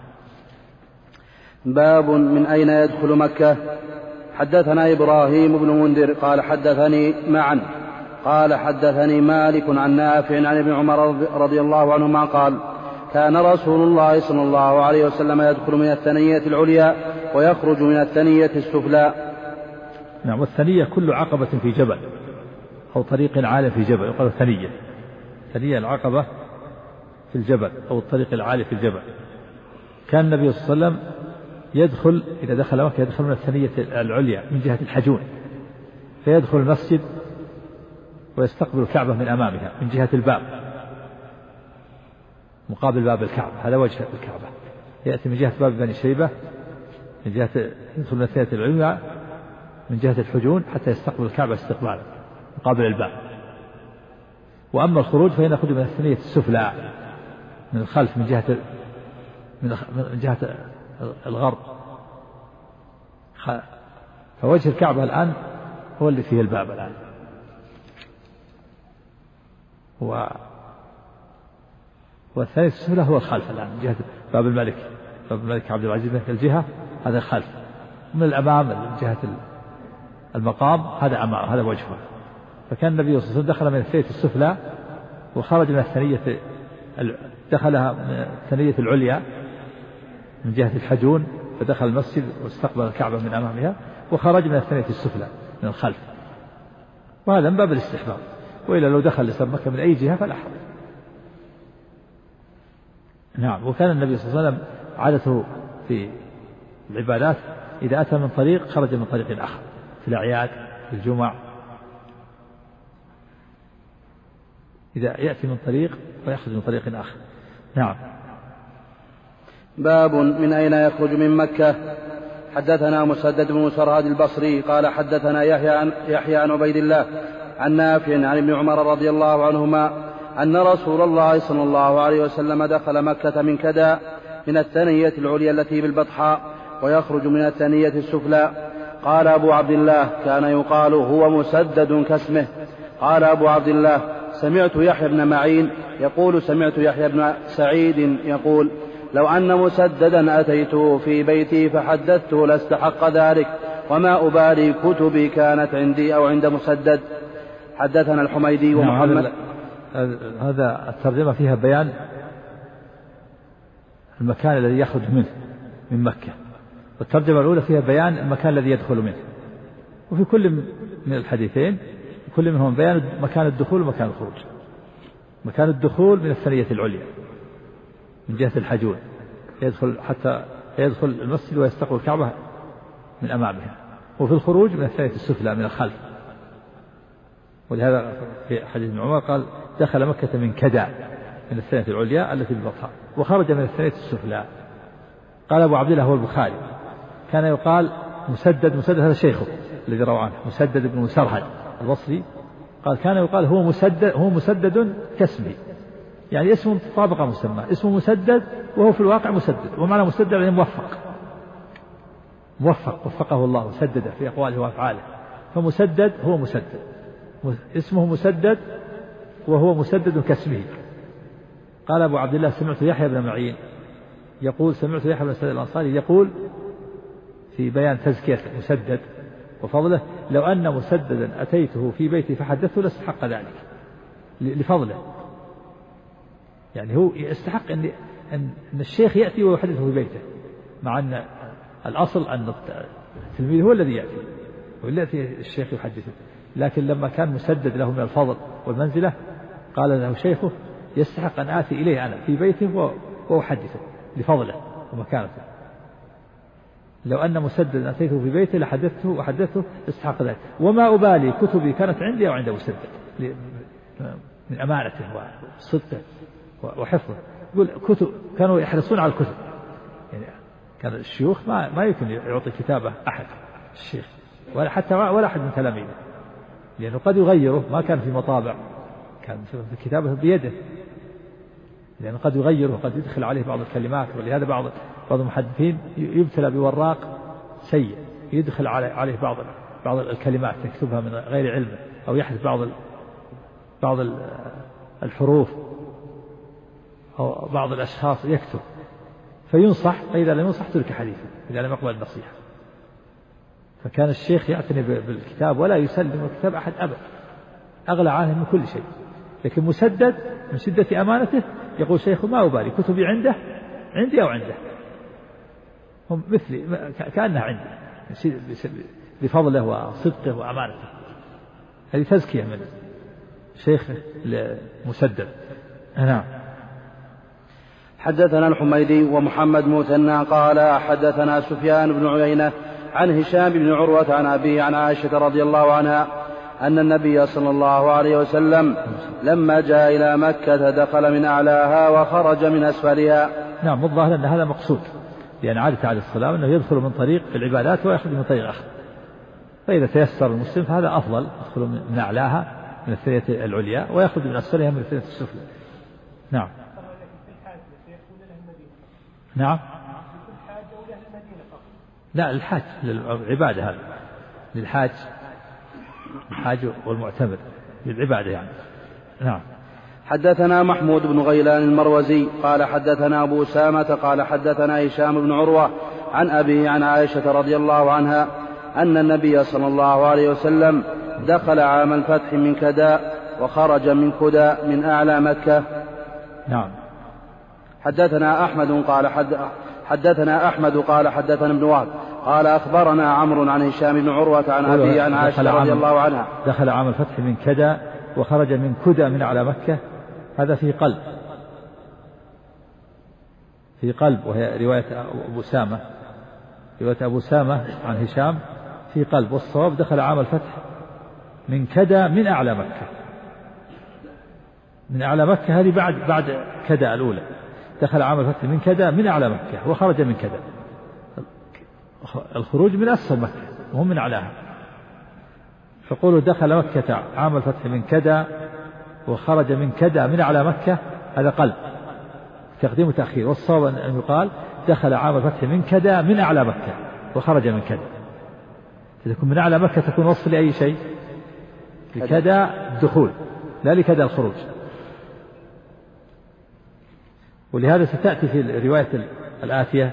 باب من أين يدخل مكة. حدثنا إبراهيم بن منذر قال حدثني معا قال حدثني مالك عن نافع عن ابن عمر رضي الله عنهما قال كان رسول الله صلى الله عليه وسلم يدخل من الثنية العليا ويخرج من الثنية السفلى. نعم. والثنية كل عقبة في جبل أو طريق عالي في جبل يقال ثنية. ثنية العقبة في الجبل أو الطريق العالي في الجبل. كان النبي صلى الله عليه وسلم يدخل إذا دخل مكة يدخل من الثنية العليا من جهة الحجون فيدخل المسجد ويستقبل الكعبة من أمامها من جهة الباب مقابل باب الكعبة. هذا وجه الكعبة. يأتي من جهة باب بني شيبة من جهة يدخل من الثنية العليا من جهة الحجون حتى يستقبل الكعبة استقبالا مقابل الباب. وأما الخروج فإن يخرج من الثنية السفلى من الخلف من جهة الغرب. فوجه الكعبة الآن هو اللي فيه الباب الآن. والثاني السفلى هو الخلف الآن من جهة باب الملك عبد العزيز الجهة هذا الخلف. من الأمام من جهة المقام هذا أمام هذا وجهه. فكان النبي صلى الله عليه وسلم دخل من الثنية السفلى وخرج من الثنية دخلها من الثنية العليا من جهة الحجون فدخل المسجد واستقبل الكعبة من أمامها وخرج من الثنية السفلى من الخلف. وهذا من باب الاستحباب. وإلا لو دخل لسان مكة من أي جهة فلا حرج. نعم. وكان النبي صلى الله عليه وسلم عادته في العبادات إذا أتى من طريق خرج من طريق آخر في الأعياد في الجمع. إذا يأتي من طريق ويخرج من طريق آخر. نعم. باب من أين يخرج من مكة. حدثنا مسدد بن مسرهد البصري قال حدثنا يحيى عن عبيد الله عن نافع عن ابن عمر رضي الله عنهما أن رسول الله صلى الله عليه وسلم دخل مكة من كدا من الثنية العليا التي بالبطحاء ويخرج من الثنية السفلى. قال أبو عبد الله كان يقال هو مسدد كاسمه. قال أبو عبد الله سمعت يحيى بن معين يقول سمعت يحيى بن سعيد يقول لو أن مسددا أتيته في بيتي فحدثته لاستحق ذلك وما أبالي كتبي كانت عندي أو عند مسدد. حدثنا الحميدي ومحمد. هذا الترجمة فيها بيان المكان الذي يخرج منه من مكة. والترجمة الأولى فيها بيان المكان الذي يدخل منه. وفي كل من الحديثين كل منهم بيان مكان الدخول ومكان الخروج. مكان الدخول من الثنية العليا من جهة الحجون يدخل حتى يدخل المسجد ويستقبل الكعبة من أمامها. وفي الخروج من الثنية السفلى من الخلف. ولهذا في حديث ابن عمر قال دخل مكة من كدا من الثنية العليا التي بالبطحاء وخرج من الثنية السفلى. قال أبو عبد الله هو البخاري كان يقال مسدد هذا شيخه الذي روى عنه مسدد بن مسرهد البصري قال كان يقال هو مسدد كاسمه يعني اسم طابق مسمى اسمه مسدد وهو في الواقع مسدد. ومعنى مسدد يعني موفق وفقه الله وسدده في أقواله وأفعاله. فمسدد هو مسدد اسمه مسدد وهو مسدد كاسمه. قال أبو عبد الله سمعت يحيى بن معين يقول سمعت يحيى بن سعيد الأنصاري يقول في بيان تزكية مسدد وفضله لو أن مسددا أتيته في بيتي فحدثته لاستحق ذلك لفضله. يعني هو يستحق أن الشيخ يأتي ويحدثه في بيته مع أن الأصل أن التلميذ هو الذي يأتي والذي الشيخ يحدثه. لكن لما كان مسدد له من الفضل والمنزلة قال له شيخه يستحق أن آتي إليه أنا في بيته وأحدثه لفضله ومكانته. لو أن مسدد أتيته في بيته لحدثته وحدثته استحق ذلك وما أبالي كتبي كانت عندي أو عند مسدد من أمانته وصدقه وحفظه. يقول كتب كانوا يحرصون على الكتب يعني كان الشيوخ ما يمكن يعطي كتابة أحد الشيخ ولا أحد من تلاميذه لأنه قد يغيره ما كان في مطابع كان في كتابه بيده لأنه قد يغيره وقد يدخل عليه بعض الكلمات. ولهذا بعض المحدثين يبتلى بوراق سيء يدخل عليه بعض الكلمات يكتبها من غير علم أو يحدث بعض الحروف أو بعض الأشخاص يكتب فينصح، فإذا لم ينصح ترك حديثه إذا لم يقبل النصيحة. فكان الشيخ يعتني بالكتاب ولا يسلم الكتاب أحد أبدا، أغلى عنه من كل شيء. لكن مسدد من شدة أمانته يقول شيخ ما أبالي كتبي عندي أو عنده، هم مثلي كأنها عندي بفضله وصدقه وأمانته. هذه تزكية من شيخ مسدد. نعم. حدثنا الحميدي ومحمد مثنى قال حدثنا سفيان بن عيينة عن هشام بن عروة عن أبيه عن عائشة رضي الله عنها أن النبي صلى الله عليه وسلم لما جاء إلى مكة دخل من أعلاها وخرج من أسفلها. نعم، والظاهر أن هذا مقصود، لأن عادة عليه الصلاة أنه يدخل من طريق العبادات ويخرج من طريق آخر، فإذا تيسر المسلم فهذا أفضل، يدخل من أعلاها من الثنية العليا ويخرج من أسفلها من الثنية السفلى. نعم. نعم. لا، الحاج للعبادة، هذا للحاج، الحاج والمعتمر للعبادة يعني. نعم. حدثنا محمود بن غيلان المروزي قال حدثنا أبو أسامة قال حدثنا هشام بن عروة عن أبيه عن عائشة رضي الله عنها أن النبي صلى الله عليه وسلم دخل عام الفتح من كداء وخرج من كداء من أعلى مكة. نعم. حدثنا أحمد قال حدثنا ابن وهب قال أخبرنا عمرو عن هشام بن عروة عن أبيه عن عائشة رضي الله عنها دخل عام الفتح من كداء وخرج من كدى من أعلى مكة. هذا في قلب، وهي رواية أبو سامة عن هشام في قلب، والصواب دخل عام الفتح من كدى من أعلى مكة. من أعلى مكة هذه بعد كدى الأولى، دخل عام الفتح من كدى من أعلى مكة وخرج من كدى. الخروج من أسفل مكة وهم من أعلاها، فقولوا دخل مكة عام الفتح من كدى وخرج من كدى من أعلى مكة، هذا قلب تقديم وتأخير، والصواب أن يقال دخل عام الفتح من كدى من أعلى مكة وخرج من كدى. إذا كنت من أعلى مكة تكون وصف لأي شيء، لكدى الدخول لا لكدى الخروج. ولهذا ستأتي في الرواية الآتية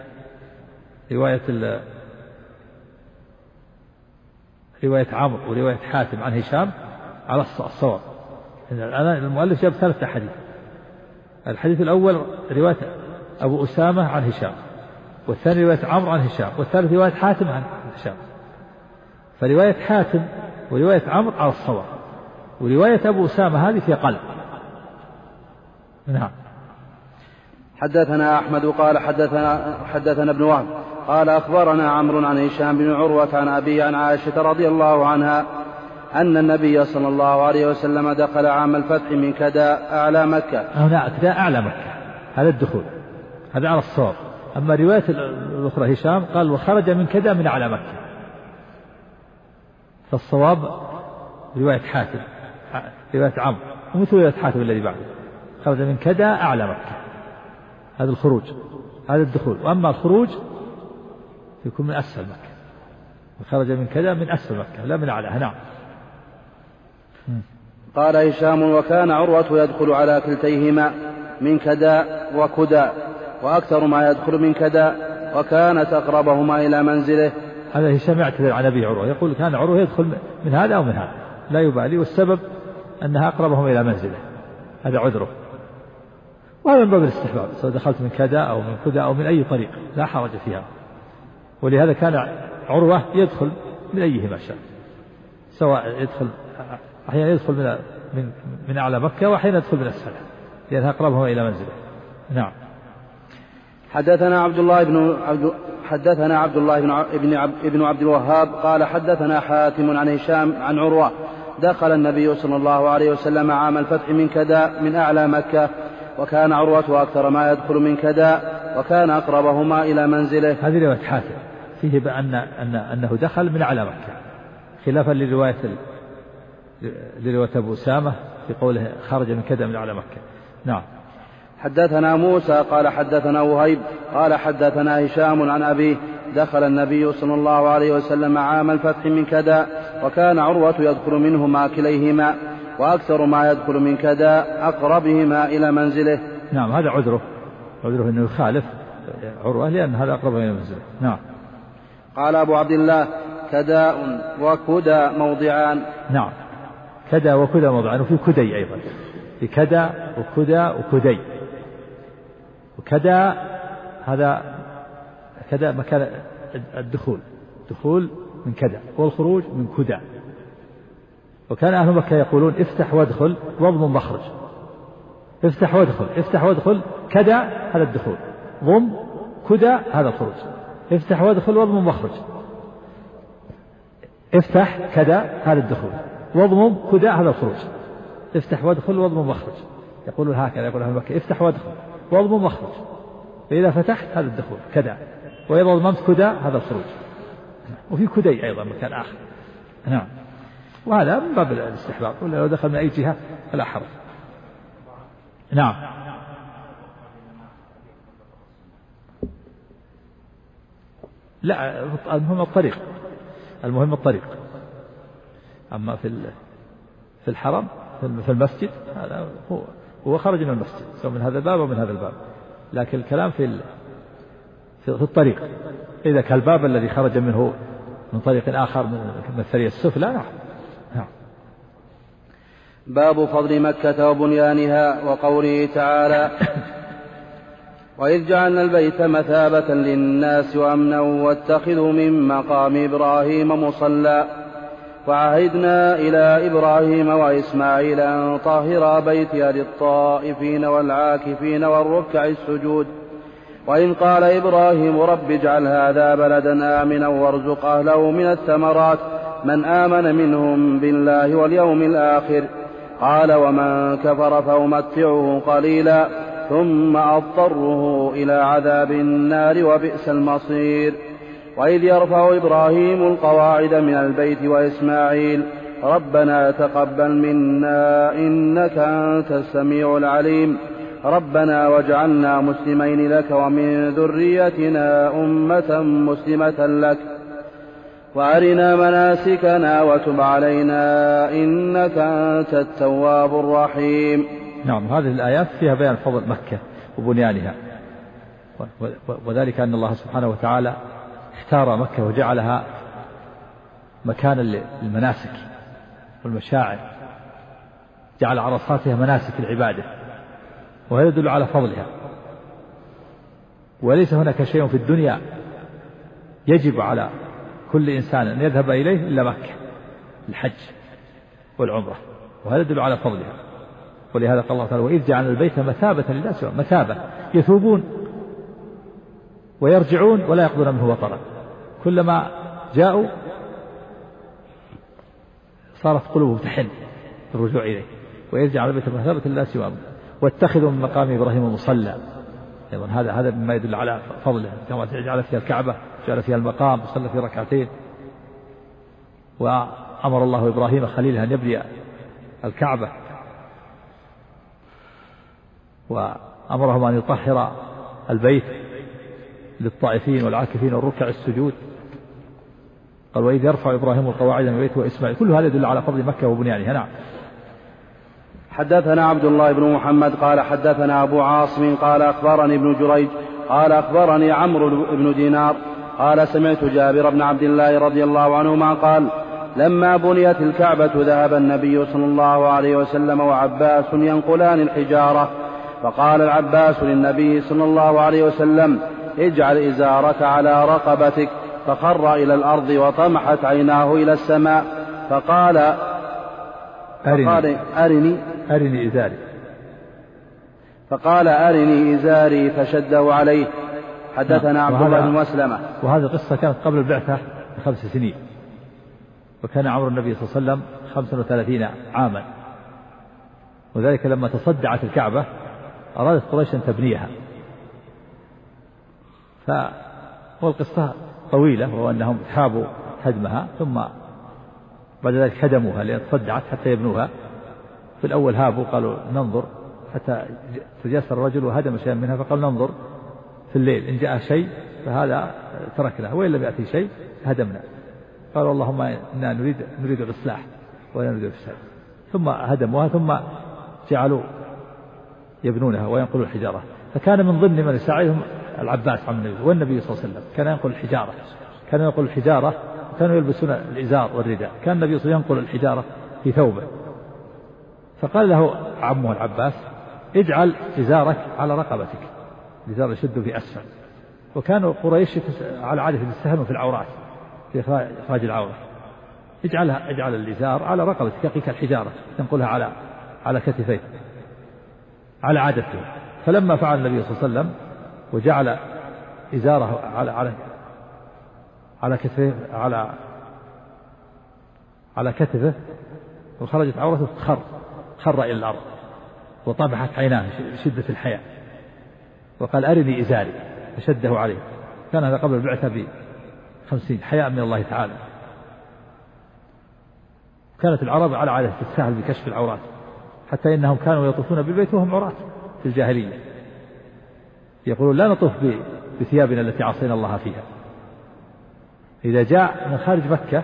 رواية عمرو ورواية حاتم عن هشام على الصواب. الآن المؤلف جاب 3 أحاديث. الحديث الأول رواية أبو أسامة عن هشام، والثاني رواية عمرو عن هشام، والثالث رواية حاتم عن هشام. فرواية حاتم ورواية عمرو على الصواب، ورواية أبو أسامة هذه في قلب. نعم. حدثنا أحمد قال حدثنا ابن وهب قال أخبرنا عمرو عن هشام بن عروة عن أبيه عن عائشة رضي الله عنها أن النبي صلى الله عليه وسلم دخل عام الفتح من كداء أعلى مكة. لا، كداء أعلى مكة هذا الدخول، هذا على الصواب. أما رواية الأخرى هشام قال وخرج من كداء من أعلى مكة، فالصواب رواية حاتم، رواية عمرو، ومثل رواية حاتم الذي بعده، خرج من كداء أعلى مكة، هذا الخروج، هذا الدخول. وأما الخروج يكون من أسفل مكة، وخرج من كداء من أسفل مكة لا من أعلاها. نعم. قال هشام وكان عروة يدخل على كلتيهما من كداء وكداء، وأكثر ما يدخل من كداء، وكانت أقربهما إلى منزله. هذا هشام يعتذر عن أبي عروة، يقول كان عروة يدخل من هذا أو من هذا لا يبالي، والسبب أنها أقربهم إلى منزله، هذا عذره. وهذا من باب الاستحباب، سواء دخلت من كداء أو من كداء أو من أي طريق لا حرج فيها. ولهذا كان عروة يدخل من أيهما شاء، سواء يدخل أحيانا يدخل من أعلى مكة، وأحيانا يدخل من أسفلها، لأنها أقربهم إلى منزله. نعم. حدثنا عبد الله بن عبد الوهاب قال حدثنا حاتم عن هشام عن عروة دخل النبي صلى الله عليه وسلم عام الفتح من كداء من أعلى مكة، وكان عروة أكثر ما يدخل من كداء، وكان أقربهما إلى منزله. هذه رواية حاتم فيه أنه دخل من أعلى مكة، خلافا لرواية أبو أسامة في قوله خرج من كداء من أعلى مكة. نعم. حدثنا موسى قال حدثنا وهيب قال حدثنا هشام عن أبيه دخل النبي صلى الله عليه وسلم عام الفتح من كداء، وكان عروة يدخل منهما كليهما، وأكثر ما يدخل من كدا أقربهما إلى منزله. نعم هذا عذره أنه يخالف عروة لأن هذا أقرب إلى منزله. نعم. قال أبو عبد الله كداء وكدا موضعان. نعم كدا وكدا موضعان وفي كدي أيضا في كدا وكدا وكدي. وكدا هذا كدا مكان الدخول من كدا والخروج من كدا. وكان أهل مكة يقولون افتح وادخل واضم مخرج. افتح وادخل كدا هذا الدخول ضم كدا هذا الخروج. افتح وادخل واضم مخرج. افتح كدا هذا الدخول واضم كدا هذا الخروج. افتح وادخل واضم مخرج. يقولون هكذا يقول أهل مكة افتح وادخل واضم مخرج. فإذا فتحت هذا الدخول كدا وإذا ضممت كدا هذا الخروج. وفي كدي أيضا مكان آخر. نعم. وهذا من باب الاستحباب ولا لو دخل من أي جهة فلا حرج. نعم. لا المهم الطريق. أما في الحرم في المسجد هذا هو خرج من المسجد سواء من هذا الباب ومن هذا الباب. لكن الكلام في الطريق إذا كالباب الذي خرج منه من طريق آخر من الثريا السفلى. نعم. باب فضل مكة وبنيانها وقوله تعالى وإذ جعلنا البيت مثابة للناس وأمنا واتخذوا من مقام إبراهيم مصلى وعهدنا إلى إبراهيم وإسماعيل أن طهرا بيتي للطائفين والعاكفين والركع السجود وإن قال إبراهيم رب اجعل هذا بلدا آمنا وارزق أهله من الثمرات من آمن منهم بالله واليوم الآخر قال ومن كفر فأمتعه قليلا ثم أضطره إلى عذاب النار وبئس المصير وإذ يرفع إبراهيم القواعد من البيت وإسماعيل ربنا تقبل منا إنك أنت السميع العليم ربنا واجعلنا مسلمين لك ومن ذريتنا أمة مسلمة لك وأرنا مناسكنا وتب علينا إنك أنت التواب الرحيم. نعم هذه الآيات فيها بيان فضل مكة وبنيانها وذلك أن الله سبحانه وتعالى اختار مكة وجعلها مكانا للمناسك والمشاعر جعل عرصاتها مناسك العبادة وهذا يدل على فضلها. وليس هناك شيء في الدنيا يجب على كل إنسان أن يذهب إليه إلا مكة الحج والعمرة وهذا يدل على فضلها. ولهذا قال الله تعالى وإذ جعلنا البيت مثابة للناس مثابة يثوبون ويرجعون ولا يقضون منه وطرا كلما جاءوا صارت قلوبهم تحن الرجوع إليه. وإذ جعلنا البيت مثابة للناس واتخذوا من مقام إبراهيم مصلى أيضا هذا مما يدل على فضله كما جعل فيها الكعبة جعل فيها المقام وصلى في ركعتين. وأمر الله إبراهيم خليله أن يبني الكعبة وأمرهم أن يطهر البيت للطائفين والعاكفين والركع السجود. قال وإذ يرفع إبراهيم القواعد من البيت وإسماعيل كل هذا يدل على فضل مكة وبنيانها. نعم. حدثنا عبد الله بن محمد قال حدثنا أبو عاصم قال أخبرني ابن جريج قال أخبرني عمرو بن دينار قال سمعت جابر بن عبد الله رضي الله عنهما قال لما بنيت الكعبة ذهب النبي صلى الله عليه وسلم وعباس ينقلان الحجارة فقال العباس للنبي صلى الله عليه وسلم اجعل إزارك على رقبتك فخر إلى الأرض وطمحت عيناه إلى السماء فقال أرني إزاري فقال أرني إزاري فشده عليه. حدثنا عبد الله بن مسلمة. وهذه القصة كانت قبل البعثة ب5 سنين وكان عمر النبي صلى الله عليه وسلم 35 عاما وذلك لما تصدعت الكعبة أرادت قريش أن تبنيها والقصة طويلة وهو أنهم حابوا هدمها ثم بعد ذلك هدموها لأن تصدعت حتى يبنوها. في الأول هابوا قالوا ننظر حتى تجاسر الرجل وهدم شيئا منها فقال ننظر في الليل إن جاء شيء فهذا تركناه وإن لم يأتي شيء هدمنا. قالوا اللهم إنا نريد الإصلاح ولا نريد الفساد ثم هدموها ثم جعلوا يبنونها وينقلوا الحجارة. فكان من ضمن من يساعدهم العباس عم النبي والنبي صلى الله عليه وسلم كان ينقل الحجارة، كان ينقل الحجارة، كانوا يلبسون الإزار والرداء، كان النبي صلى الله عليه وسلم ينقل الحجارة في ثوبه. فقال له عمه العباس اجعل إزارك على رقبتك، الإزار يشد في أسفل. وكانوا قريش على عادة يستهموا في العورات في إخراج العورة، اجعل الإزار على رقبتك يقيك الحجارة تنقلها على كتفيه على عادته. فلما فعل النبي صلى الله عليه وسلم وجعل إزاره على كتفه على كتفه وخرجت عورته خر إلى الأرض وطبحت عيناه شدة الحياة وقال أرني إزاري فشده عليه. كان هذا قبل البعثة ب50 حياء من الله تعالى. كانت العرب على عادة تتساهل بكشف العورات، حتى إنهم كانوا يطوفون بالبيت وهم عراة في الجاهلية، يقولون لا نطوف بثيابنا التي عصينا الله فيها. إذا جاء من خارج مكة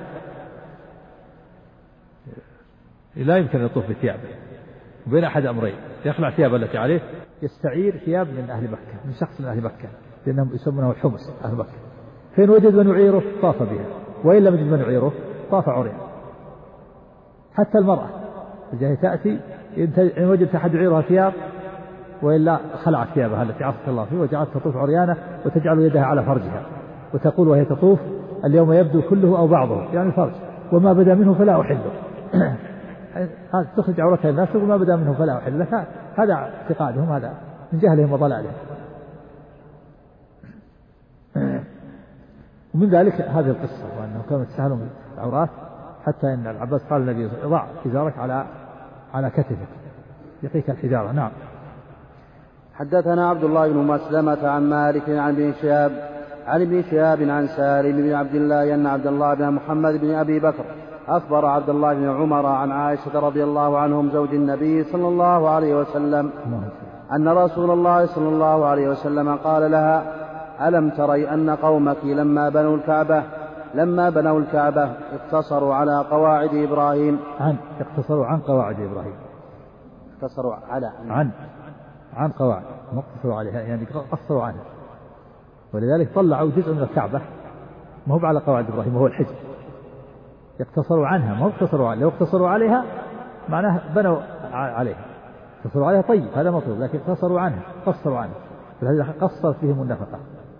لا يمكن أن يطوف بثيابه، وبين أحد أمرين: يخلع ثيابه التي عليه، يستعير ثياب من أهل مكة، من شخص من أهل مكة، لأنهم يسمونه الحمص أهل مكة. فإن وجد من يعيره طاف بها، وإن لم يجد من يعيره طاف عريا. حتى المرأة الجاهلية تأتي إن وجدت أحد يعيرها ثياب وإلا خلعت ثيابها التي عصت الله فيه وجعلت تطوف عريانة وتجعل يدها على فرجها وتقول وهي تطوف: اليوم يبدو كله أو بعضه، يعني الفرج، وما بدا منه فلا أحله. تخرج عورتها الناس وما بدا منه فلا أحل لك. هذا اعتقادهم، هذا من جهلهم وضلالهم. ومن ذلك هذه القصة، وأنه كانوا يتساهلون العورات، حتى إن العباس قال النبي: ضع إزارك على كتفك يقيك الحجارة. نعم. حدثنا عبد الله بن مسلمة عن مالك عن ابن شهاب عن سالم بن عبد الله أن عبد الله بن محمد بن أبي بكر أخبر عبد الله بن عمر عن عائشة رضي الله عنهم زوج النبي صلى الله عليه وسلم أن رسول الله صلى الله عليه وسلم قال لها: ألم تري أن قومك لما بنوا الكعبة اقتصروا على قواعد إبراهيم. اقتصروا عن قواعد إبراهيم، اقتصروا على عن قواعد، ما اقتصروا عليها، يعني قصروا عنها. ولذلك طلعوا جزء من الكعبة ما هو على قواعد إبراهيم وهو الحجر. يقتصروا عنها، ما هو اقتصروا عليها. لو اقتصروا عليها معناه بنوا عليها، اقتصروا عليها طيب، هذا مطلوب، لكن اقتصروا عنها، قصروا عنها، فلذلك قصر فيهم النفقة.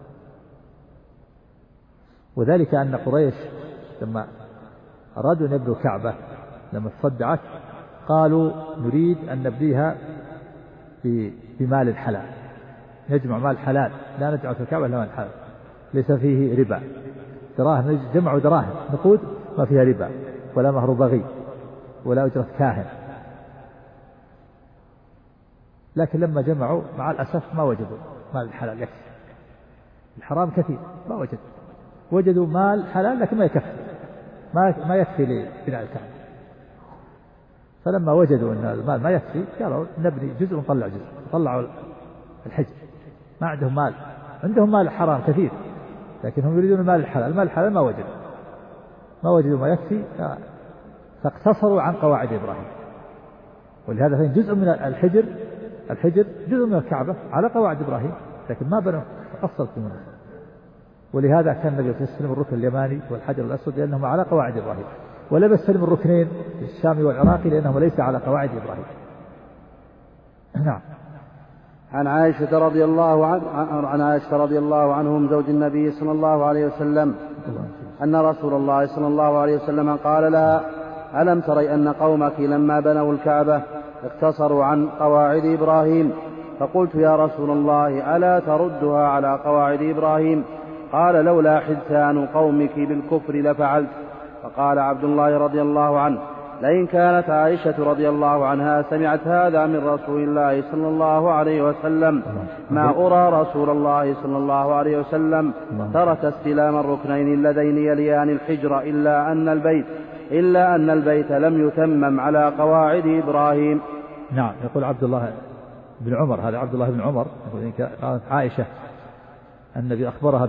وذلك أن قريش لما أرادوا أن يبنوا كعبة لما تصدعت قالوا: نريد أن نبنيها بمال الحلال، نجمع مال حلال، لا نجعل في الكعبة إلا مال حلال ليس فيه ربا، دراهم، جمعوا دراهم نقود ما فيها ربا ولا مهر بغي ولا أجرة كاهن. لكن لما جمعوا مع الأسف ما وجدوا مال الحلال يكفي، الحرام كثير ما وجدوا مال حلال لكن ما يكفي، ما يكفي لبناء الكعبة. فلما وجدوا أن المال ما يكفي قالوا: نبني جزء ونطلع جزء. طلعوا الحجر، ما عندهم مال، عندهم مال حرام كثير لكن هم يريدون المال الحلال. المال الحلال ما وجدوا ما يكفي، فاقتصروا عن قواعد إبراهيم. ولهذا فإن جزء من الحجر جزء من الكعبة على قواعد إبراهيم، لكن ما بنوا، قصروا منه. ولهذا كان النبي يستلم الركن اليماني والحجر الأسود لأنهم على قواعد إبراهيم، ولا يستلم الركنين الشامي والعراقي لأنهم ليس على قواعد إبراهيم. نعم. عن عائشة رضي الله عنهم زوج النبي صلى الله عليه وسلم أن رسول الله صلى الله عليه وسلم قال لها: ألم تري أن قومك لما بنوا الكعبة اقتصروا عن قواعد إبراهيم؟ فقلت: يا رسول الله، ألا تردها على قواعد إبراهيم؟ قال: لولا حدثان قومك بالكفر لفعلت. فقال عبد الله رضي الله عنه: لئن كانت عائشة رضي الله عنها سمعت هذا من رسول الله صلى الله عليه وسلم ما أرى رسول الله صلى الله عليه وسلم ترك استلام الركنين اللذين يليان الحجر إلا أن البيت لم يتمم على قواعد إبراهيم. نعم. يقول عبد الله بن عمر، هذا عبد الله بن عمر، قالت عائشة النبي أخبرها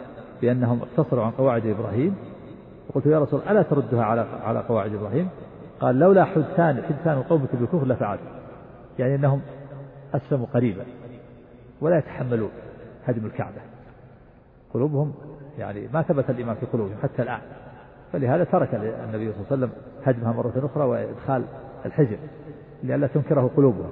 بأنهم اقتصروا عن قواعد إبراهيم، وقلت: يا رسول ألا تردها على قواعد إبراهيم؟ قال لولا حدثان قومك بالكفر لفعلوا، يعني أنهم أسلموا قريبا ولا يتحملون هدم الكعبة، قلوبهم يعني ما ثبت الإيمان في قلوبهم حتى الآن، فلهذا ترك النبي صلى الله عليه وسلم هدمها مرة أخرى وإدخال الحجر لئلا تنكره قلوبهم،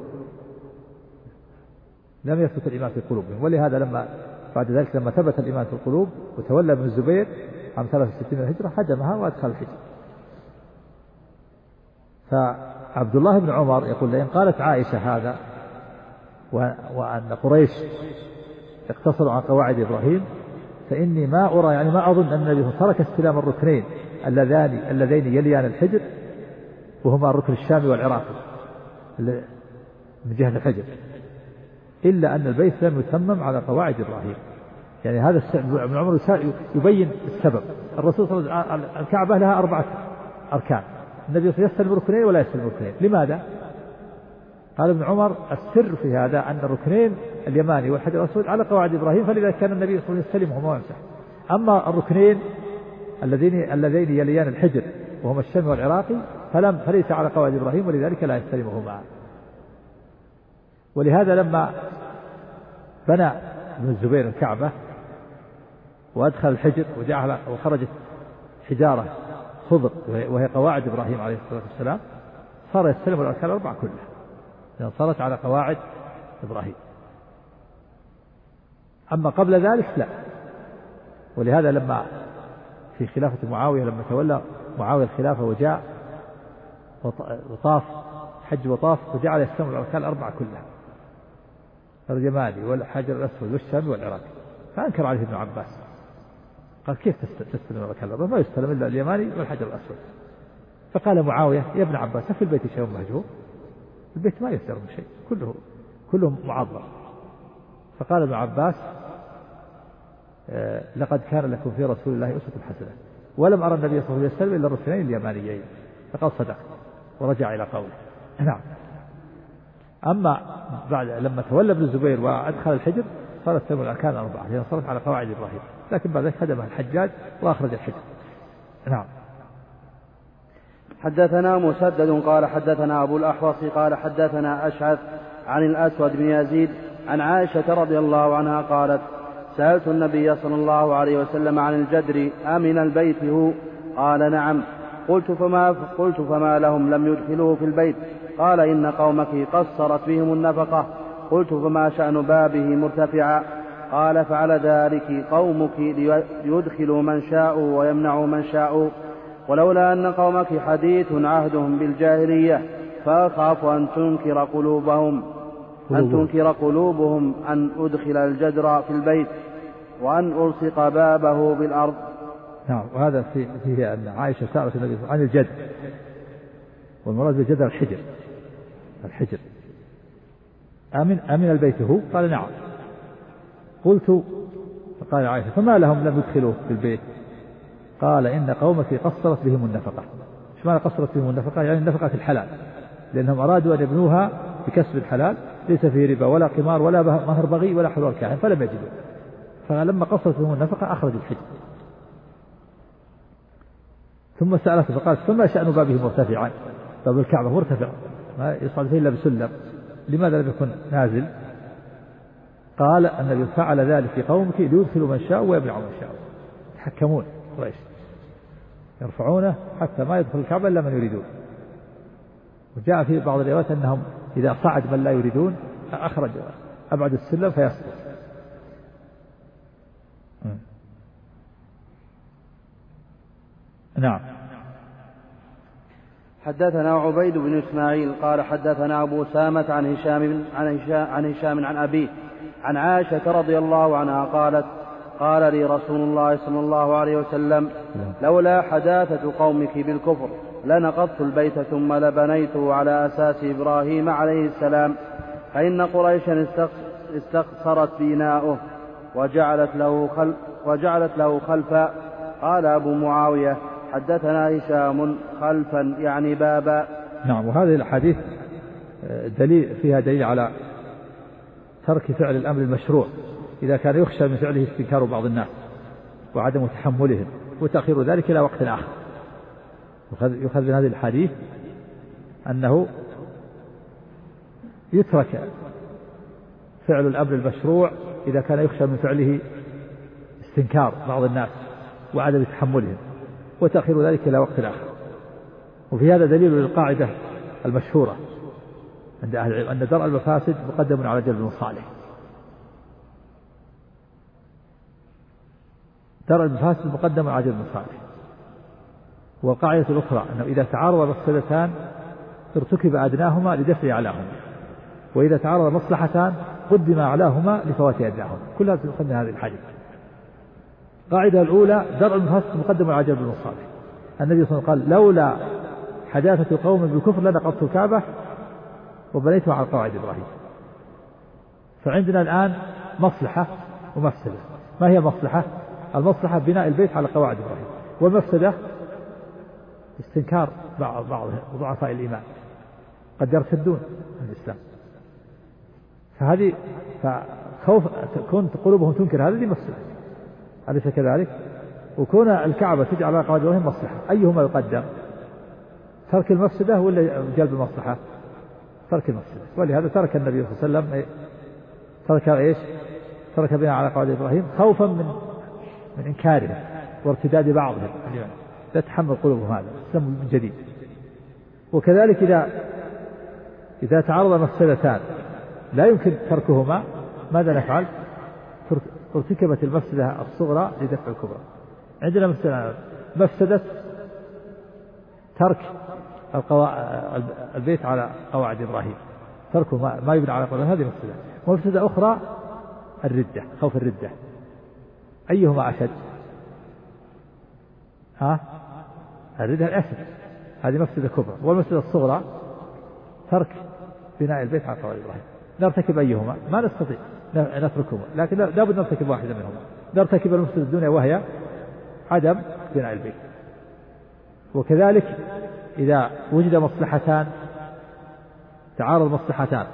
لم يثبت الإيمان في قلوبهم. ولهذا لما بعد ذلك لما ثبت الإيمان في القلوب وتولى ابن الزبير عام 63 من الهجرة هدمها وأدخل الحجر. فعبد الله بن عمر يقول لئن قالت عائشة هذا وأن قريش اقتصروا عن قواعد إبراهيم فإني ما أرى، يعني ما أظن أن النبي ترك استلام الركنين اللذين يليان الحجر وهما الركن الشامي والعراقي من جهة الحجر، إلا أن البيت لم يتمم على قواعد إبراهيم. يعني هذا ابن عمر يبين السبب. الرسول صلى الله عليه وسلم الكعبة لها 4 أركان، النبي يستلم ركنين ولا يستلم ركنين، لماذا؟ قال ابن عمر السر في هذا أن الركنين اليماني والحجر الأسود على قواعد إبراهيم، فلذا كان النبي صلى الله عليه وسلم يستلمهما ويمسح. أما الركنين اللذين يليان الحجر وهما الشامي والعراقي فليس على قواعد إبراهيم، ولذلك لا يستلمهما. ولهذا لما بنى ابن الزبير الكعبة وأدخل الحجر وخرجت حجارة خضر وهي قواعد إبراهيم عليه الصلاة والسلام، صار يستلم الأركان 4 كلها، لأن صارت على قواعد إبراهيم. أما قبل ذلك لا. ولهذا لما في خلافة معاوية لما تولى معاوية الخلافة وجاء وطاف حج وطاف وجعل يستلم الأركان 4 كلها، اليماني والحجر الأسود والشامي والعراقي، فأنكر عليه ابن عباس قال كيف تستلم الأركان 4؟ ما يستلم إلا اليماني والحجر الأسود. فقال معاوية يا ابن عباس في البيت شيء مهجور؟ البيت ما يستلم شيء، كله معظم. فقال ابن عباس لقد كان لكم في رسول الله أسوة حسنة ولم أرى النبي صلى الله عليه وسلم إلا الركنين اليمانيين، فقال صدق ورجع إلى قوله. نعم. أما بعد لما تولى ابن الزبير وأدخل الحجر صارت تستلم الأركان 4 لأن صارت على قواعد إبراهيم، لكن بعد ذلك هدمها الحجاج وأخرج الحجر. نعم. حدثنا مسدد قال حدثنا أبو الأحوص قال حدثنا أشعث عن الأسود بن يزيد عن عائشة رضي الله عنها قالت سألت النبي صلى الله عليه وسلم عن الجدر أمن البيت هو؟ قال نعم. قلت فما لهم لم يدخلوه في البيت؟ قال إن قومك قصرت بهم النفقة. قلت فما شأن بابه مرتفعا؟ قال فعل ذلك قومك ليدخلوا من شاءوا ويمنعوا من شاءوا، ولولا أن قومك حديث عهدهم بالجاهلية فأخاف أن تنكر قلوبهم أن أدخل الجدر في البيت وأن ألصق بابه بالأرض. نعم. وهذا فيه أن عائشة سألت النبي عن الجدر، والمراد بالجدر الحجر أمن البيت هو؟ قال نعم. قلت فقال عائشة فما لهم لم يدخلوه في البيت؟ قال إن قومك قصرت بهم النفقة. ايش معنى قصرت بهم النفقة؟ يعني النفقة الحلال، لأنهم أرادوا أن يبنوها بكسب الحلال ليس فيه ربا ولا قمار ولا مهر بغي ولا حلوى الكاهن، فلم يجدوا، فلما قصرت بهم النفقة أخرج الحج. ثم سألته فقالت فما شأن بابه مرتفعا؟ باب الكعبة مرتفع ما يصعد فيه إلا بسلم، لماذا لم يكن نازل؟ قال النبي فعل ذلك في قومك ليدخلوا من شاء ويمنعوا من شاء، يتحكمون قريش يرفعونه حتى ما يدخل الكعبة إلا من يريدون. وجاء في بعض الروايات أنهم إذا صعد من لا يريدون أخرج أبعد السلم فيسقط. نعم. حدثنا عبيد بن إسماعيل قال حدثنا أبو سامة عن هشام عن أبيه عن عائشة رضي الله عنها قالت قال لي رسول الله صلى الله عليه وسلم لولا حداثة قومك بالكفر لنقضت البيت ثم لبنيته على أساس إبراهيم عليه السلام، فإن قريشا استقصرت بناؤه وجعلت له خلفا. قال أبو معاوية حدثنا هشام خلفا يعني بابا. نعم. وهذه الحديث فيها دليل على ترك فعل الأمر المشروع إذا كان يخشى من فعله استنكار بعض الناس وعدم تحملهم، وتأخير ذلك إلى وقت آخر. يؤخذ من هذه الحديث أنه يترك فعل الأمر المشروع إذا كان يخشى من فعله استنكار بعض الناس وعدم تحملهم، وتأخير ذلك إلى وقت آخر. وفي هذا دليل للقاعدة المشهورة عند أهل العلم أن درء المفاسد مقدم على جلب المصالح. درء المفاسد مقدم على جلب المصالح. والقاعدة الأخرى أنه إذا تعارض مفسدتان ارتكب أدناهما لدفع أعلاهما، وإذا تعارض مصلحتان قدم أعلاهما لفوات أدناهما. كلها تدخل من هذه الحديث. القاعدة الأولى درء المفاسد مقدم على جلب المصالح. النبي صلى الله عليه وسلم قال لولا حداثة قوم بالكفر لنقضت الكعبة وبنيتها على قواعد إبراهيم. فعندنا الآن مصلحة ومفسدة. ما هي المصلحة؟ المصلحة بناء البيت على قواعد إبراهيم، والمفسدة استنكار بعض ضعفاء الإيمان قد يرتدون عن الإسلام. فهذه فخوف كنت قلوبهم تنكر هذه مفسدة، أليس كذلك؟ وكون الكعبة تجعل على قواعد إبراهيم مصلحة، أيهما يقدم؟ ترك المفسدة ولا جلب المصلحة؟ ترك المفسدة. ولهذا ترك النبي صلى الله عليه وسلم ترك إيش؟ ترك بناء على قواعد إبراهيم خوفا من إنكارهم وارتداد بعضهم، لا تحمل قلوبهم هذا الإسلام من جديد. وكذلك إذا تعارض مفسدتان لا يمكن تركهما، ماذا نفعل؟ ارتكبت المفسدة الصغرى لدفع الكبرى. عندنا مفسدة ترك البيت على قواعد إبراهيم، تركه ما يبنى على قواعد، هذه مفسدة. ومفسدة أخرى الردة، خوف الردة. أيهما أشد؟ الردة الأشد، هذه مفسدة كبرى. والمفسدة الصغرى ترك بناء البيت على قواعد إبراهيم. نرتكب أيهما؟ ما نستطيع نتركهما، لكن لابد نرتكب واحدة منهما. نرتكب المفسدة الدنيا وهي عدم بناء البيت. وكذلك إذا وجد مصلحتان، تعارض مصلحتان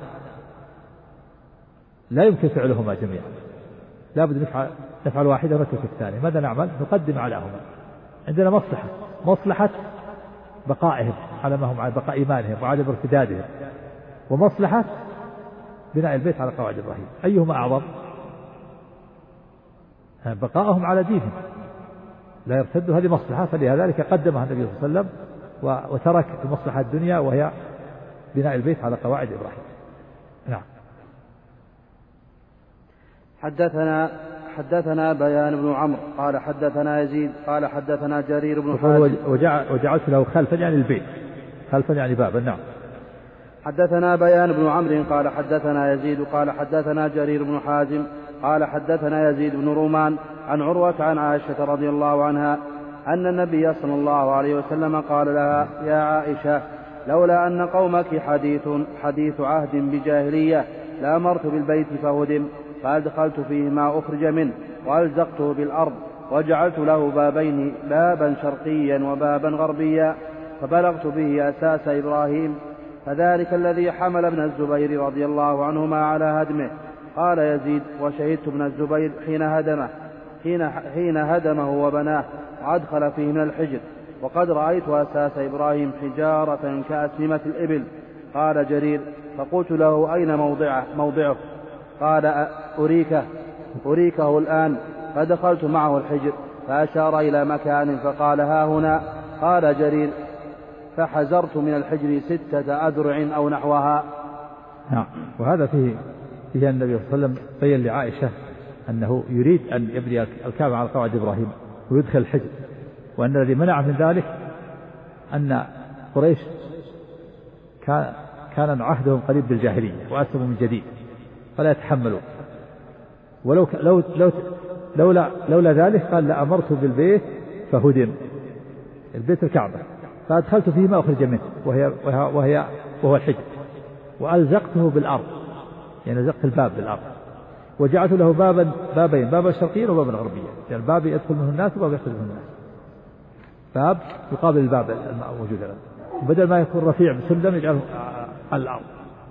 لا يمكن فعلهما جميعا، لابد نفعل واحدة ونترك الثانية. ماذا نعمل؟ نقدم علىهما. عندنا مصلحة بقائهم على ما هم على بقاء إيمانهم وعدم ارتدادهم، ومصلحة بناء البيت على قواعد إبراهيم. أيهما أعظم؟ بقائهم على دينهم لا يرتدوا، هذه مصلحة، فلذلك قدمها النبي صلى الله عليه وسلم وترك المصلحة الدنيا وهي بناء البيت على قواعد إبراهيم. نعم. حدثنا بيان بن عمرو قال حدثنا يزيد قال حدثنا جرير بن حازم. وجعلت له خلفا يعني البيت، خلفا يعني بابا. نعم. حدثنا بيان بن عمرو قال حدثنا يزيد قال حدثنا جرير بن حازم قال حدثنا يزيد بن رومان عن عروة عن عائشة رضي الله عنها أن النبي صلى الله عليه وسلم قال لها يا عائشة لولا أن قومك حديث عهد بجاهلية لأمرت بالبيت فهدم، فأدخلت فيه ما أخرج منه وألزقته بالأرض وجعلت له بابين، بابا شرقيا وبابا غربيا، فبلغت به أساس إبراهيم، فذلك الذي حمل ابن الزبير رضي الله عنهما على هدمه. قال يزيد وشهدت ابن الزبير حين هدمه وبناه وأدخل فيه من الحجر، وقد رأيت أساس إبراهيم حجارة كأسنمة الإبل. قال جرير فقلت له أين موضعه؟ قال أريكه الآن. فدخلت معه الحجر فأشار إلى مكان فقال ها هنا. قال جرير فحزرت من الحجر 6 أذرع أو نحوها. نعم. وهذا فيه النبي صلى الله عليه وسلم بين لعائشة أنه يريد أن يبني الكعبة على قواعد إبراهيم ويدخل الحجر، وأن الذي منع من ذلك أن قريش كان عهدهم قريب بالجاهلية وأسلموا من جديد فلا يتحملوا. لولا ذلك قال لأمرت بالبيت فهدم، البيت الكعبة، فأدخلت فيه ما أخرج منه وهو الحجر، وألزقته بالأرض، يعني لزقت الباب بالأرض، وجعلت له بابين، بابا شرقيا وبابا غربيا، يعني باب يدخل منه الناس وباب يخرج منه الناس، باب يقابل الباب الموجود الآن، بدل ما يكون رفيع بسلم يجعله على الأرض.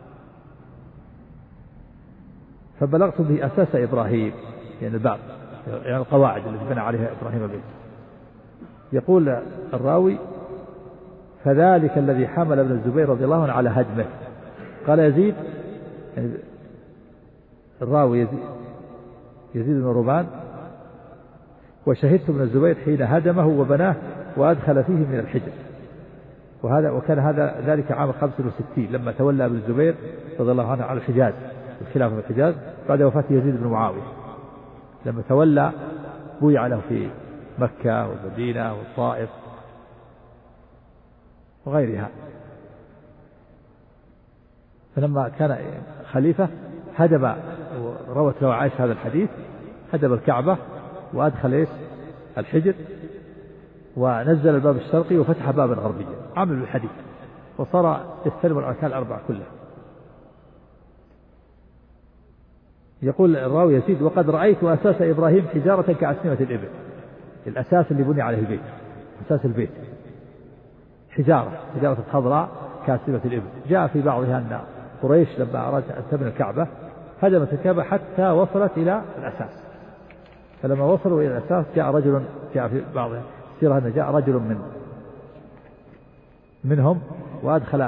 فبلغت به أساس إبراهيم، يعني الباب، يعني القواعد التي بنى عليها إبراهيم البيت. يقول الراوي فذلك الذي حمل ابن الزبير رضي الله عنه على هدمه. قال يزيد، يعني الراوي يزيد بن رومان: وشهدت ابن الزبير حين هدمه وبناه وأدخل فيه من الحجر. وكان هذا ذلك عام 65 لما تولى ابن الزبير رضي الله عنه على الحجاز، الخلافة في الحجاز بعد وفاة يزيد بن معاوية. لما تولى بويع له في مكة والمدينة والطائف وغيرها. فلما كان خليفة هدم، وروت له عائشة هذا الحديث، هدم الكعبة وأدخل الحجر ونزل الباب الشرقي وفتح بابا غربيا، عمل بالحديث، وصار يستلم الأركان الأربعة كلها. يقول الراوي يزيد: وقد رأيت أساس إبراهيم حجارة كأسنمة الإبل. الأساس اللي بني عليه البيت، أساس البيت حجارة خضراء كأسنمة الإبل. جاء في بعضها أن قريش لما أراد أن تبني الكعبة هدمت الكعبة حتى وصلت إلى الأساس، فلما وصلوا إلى الأساس جاء في بعض السيرة أن جاء رجل منهم وأدخل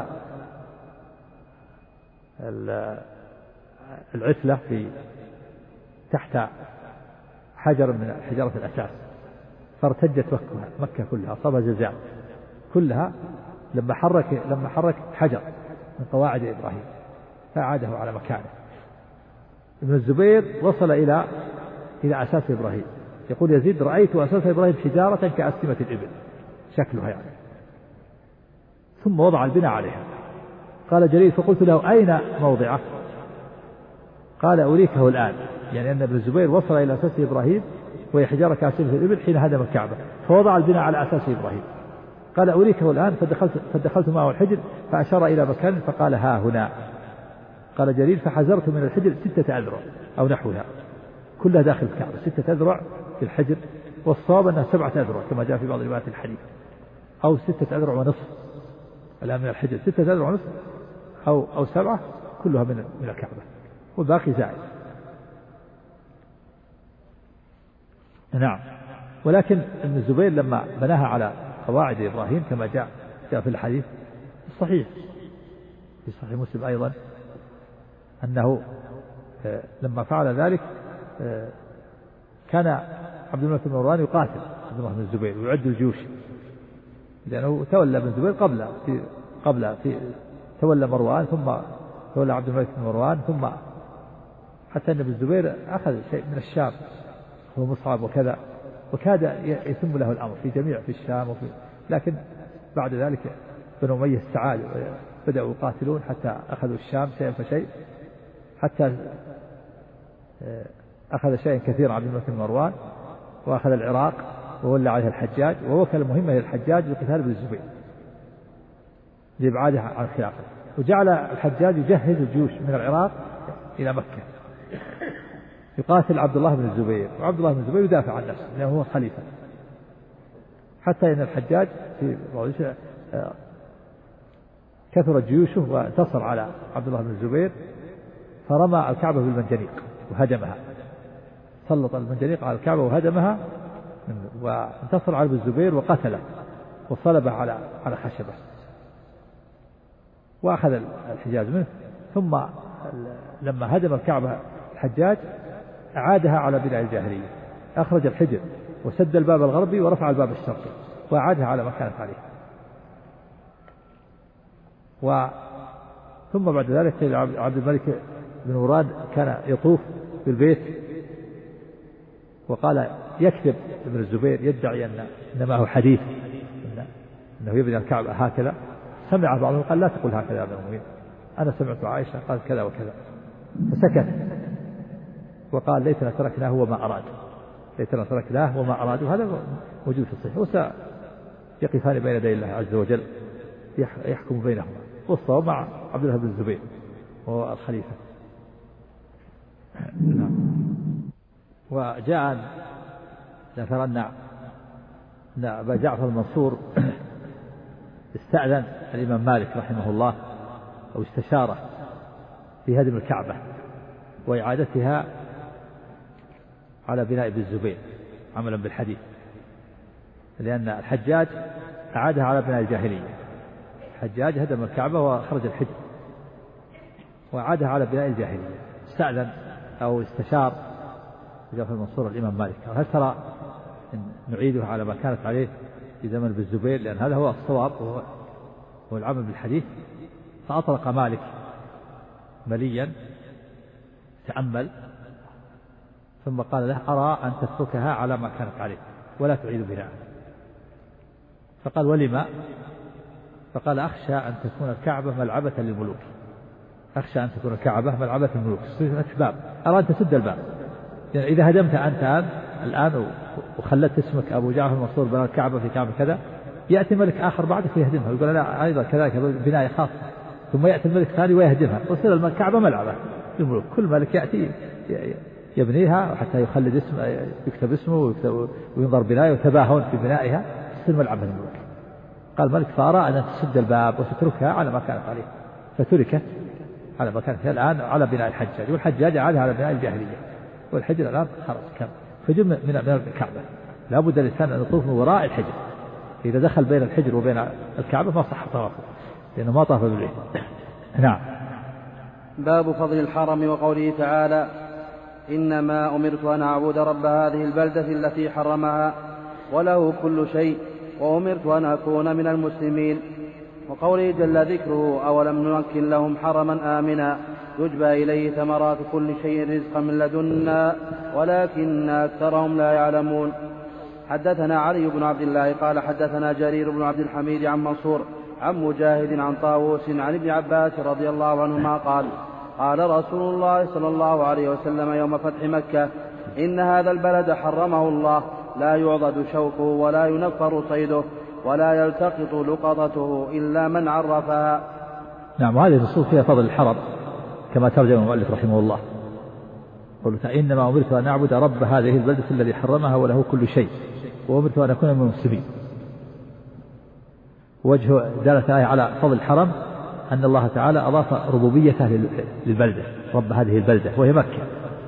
العتلة في تحت حجر من حجارة الأساس، فارتجت مكة كلها، أصابها زلزال كلها لما حرك حجر من قواعد إبراهيم فأعاده على مكانه. ابن الزبير وصل إلى أساس إبراهيم. يقول يزيد: رأيت أساس إبراهيم حجارة كأسنمة الإبل، شكلها يعني، ثم وضع البناء عليها. قال جرير: فقلت له: أين موضعه؟ قال: أريكه الآن. يعني أن ابن الزبير وصل إلى أساس إبراهيم وهي حجارة كأسنمة الإبل حين هدم الكعبة، فوضع البناء على أساس إبراهيم. قال: أريكه الآن. فدخلت معه الحجر فأشار إلى مكان فقال: ها هنا. قال جرير: فحزرت من الحجر 6 أذرع أو نحوها، كلها داخل الكعبة، 6 أذرع في الحجر، والصواب أنها 7 أذرع كما جاء في بعض روايات الحديث، أو 6 أذرع ونصف. الآن من الحجر 6 أذرع ونصف أو 7، كلها من الكعبة، والباقي زائد. نعم. ولكن ابن الزبير لما بناها على قواعد إبراهيم كما جاء في الحديث الصحيح في صحيح مسلم أيضا أنه لما فعل ذلك كان عبد الملك بن مروان يقاتل عبد الله بن الزبير ويعد الجيوش، لأنه تولى ابن الزبير قبل تولى مروان، ثم تولى عبد الملك بن مروان، ثم حتى أن ابن الزبير أخذ شيء من الشام هو مصعب وكذا، وكاد يتم له الأمر في الشام لكن بعد ذلك بنو أمية استعادوا بدأوا يقاتلون حتى أخذوا الشام شيئا فشيء، حتى أخذ شيئا كثيرا عبد الملك بن مروان، وأخذ العراق وولى عليها الحجاج، ووكل المهمة للحجاج لقتال ابن الزبير لإبعاده عن الخلافة، وجعل الحجاج يجهز الجيوش من العراق إلى مكة يقاتل عبد الله بن الزبير، وعبد الله بن الزبير يدافع عن نفسه لأنه هو خليفة، حتى إن الحجاج في كثرت جيوشه وانتصر على عبد الله بن الزبير، فرمى الكعبة بالمنجنيق وهدمها، سلط المنجنيق على الكعبة وهدمها، وانتصر على ابن الزبير وقتله وصلبه على خشبه، وأخذ الحجاز منه. ثم لما هدم الكعبة الحجاج أعادها على بناء الجاهلية، أخرج الحجر وسد الباب الغربي ورفع الباب الشرقي وأعادها على ما كانت عليه. ثم بعد ذلك عبد الملك بن مروان كان يطوف بالبيت، وقال يكذب ابن الزبير يدعي إنما هو حديث أنه يبني الكعبة هكذا. سمع بعضهم قال: لا تقول هكذا يا ابن المؤمنين، أنا سمعت عائشة قال كذا وكذا، فسكت وقال: ليتنا تركناه وما أراد، ليتنا تركناه وما أراد. وهذا موجود في الصحيح، وسيقفان بين يدي الله عز وجل يحكم بينهما، والصواب مع عبد الله بن الزبير وهو الخليفة. وجاء ذكر أن أبا جعفر المنصور استأذن الإمام مالك رحمه الله أو استشاره في هدم الكعبة وإعادتها على بناء ابن الزبير عملا بالحديث، لأن الحجاج أعادها على بناء الجاهلية الحجاج هدم الكعبة وخرج الحجر وعادها على بناء الجاهلية. استأذن أو استشار جعفر المنصور الإمام مالك هل ترى إن نعيدها على ما كانت عليه في زمن بالزبير، لأن هذا هو الصواب وهو العمل بالحديث. فأطلق مالك مليا تأمل ثم قال له أرى أن تتركها على ما كانت عليه ولا تعيد بناء. فقال ولما؟ فقال أخشى أن تكون الكعبة ملعبة للملوك، أخشى أن تكون الكعبة ملعبة للملوك. باب أرى أن تسد الباب، يعني إذا هدمت أنت الآن وخلت اسمك أبو جعفر المنصور بنى الكعبة في كعبة كذا، يأتي ملك آخر بعدك ويهدمها ويقول لا أيضا كذلك بناية خاصة، ثم يأتي الملك الثاني ويهدمها وتصير الكعبة ملعبة للملوك. كل ملك يأتي يبنيها حتى يخلد اسم يكتب اسمه وينظر بناية وتباهون في بنائها تصير ملعبة للملوك. قال الملك فأرى أن تسد الباب وتتركها على ما كانت عليه، فتركت على ما كانت الآن على بناء الحجاج، والحجاج عادها على بناء الجاهلية، والحجر الآن خرج كم فجر من الكعبة. لا بد الإنسان أن يطوف من وراء الحجر، إذا دخل بين الحجر وبين الكعبة ما صح طوافه لأنه ما طاف بالبيت. نعم. باب فضل الحرم وقوله تعالى إنما أمرت أن أعبد رب هذه البلدة التي حرمها وله كل شيء وأمرت أن أكون من المسلمين، وقوله جل ذكره أولم نمكن لهم حرما آمنا يجبى إليه ثمرات كل شيء رزقا من لدنا ولكن أكثرهم لا يعلمون. حدثنا علي بن عبد الله قال حدثنا جرير بن عبد الحميد عن منصور عن مجاهد عن طاووس عن ابن عباس رضي الله عنهما قال قال رسول الله صلى الله عليه وسلم يوم فتح مكة إن هذا البلد حرمه الله لا يعضد شوكه ولا ينفر صيده ولا يلتقط لقطته إلا من عرفها. نعم. وهذه النصوص فيها فضل الحرم كما ترجم المؤلف رحمه الله، قلت إنما أمرت أن أعبد رب هذه البلدة الذي حرمها وله كل شيء وأمرت أن أكون من المسلمين. وجه دالة الآية على فضل الحرم أن الله تعالى أضاف ربوبيته للبلدة، رب هذه البلدة وهي مكة،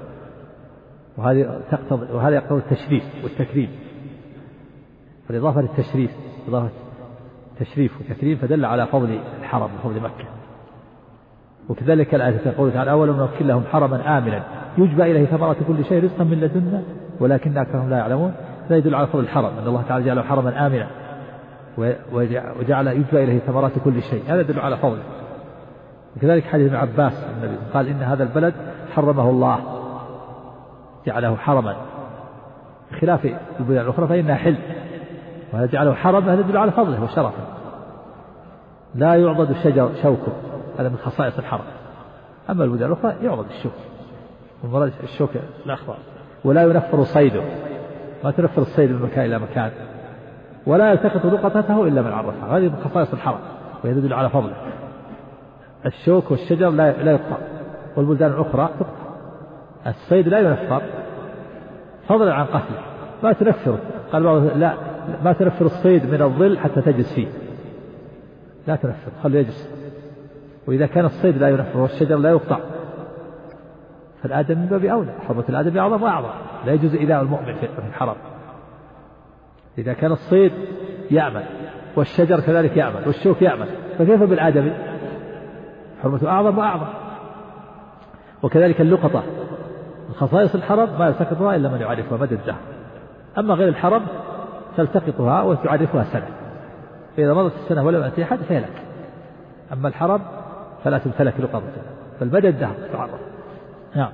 وهذا يقتضي التشريف والتكريم، فالإضافة للتشريف إضافة تشريف وتكريم فدل على فضل الحرم وفضل مكة. وكذلك الآية تقول تعالى أولم نمكن لهم حرما آمنا يجبى إليه ثمرات كل شيء رزقا من لدنا ولكن أكثرهم لا يعلمون. لا يدل على فضل الحرم أن الله تعالى جعله حرما آمنا وجعل يجبى إليه ثمرات كل شيء، هذا يدل على فضله. وكذلك حديث ابن عباس النبي قال إن هذا البلد حرمه الله جعله حرما، خلاف البلدان الأخرى فإنها حل، وهذا جعله حرما هذا يدل على فضله وشرفه. لا يعضد الشجر شوكه، هذا من خصائص الحرم. أما البلدان الأخرى يعضد الشوك والمراد الشوك الأخضر، ولا ينفر صيده، ما تنفر الصيد من مكان إلى مكان، ولا يلتقط لقطته إلا من عرفها، هذه من خصائص الحرم ويدل على فضله. الشوك والشجر لا يقطع، والبلدان الأخرى تقطع. الصيد لا ينفر فضلا عن قتله، ما تنفره، قال لا ما تنفر الصيد من الظل حتى تجلس فيه، لا تنفر خليه يجلس. وإذا كان الصيد لا ينفر والشجر لا يقطع فالآدم من باب أولى، حرمة الآدم أعظم وأعظم، لا يجوز إيذاء المؤمن في الحرم. إذا كان الصيد يعمل والشجر كذلك يعمل والشوك يعمل فكيف بالآدم؟ حرمة أعظم وأعظم. وكذلك اللقطة من خصائص الحرم ما يلتقطها إلا من يعرفها مدى الدهر، أما غير الحرم تلتقطها وتعرفها سنة، فإذا مضت السنة ولم يأتي أحد فيلك. أما الحرم فلا تمتلك لقطته بل مدى الدهر تعرف. نعم.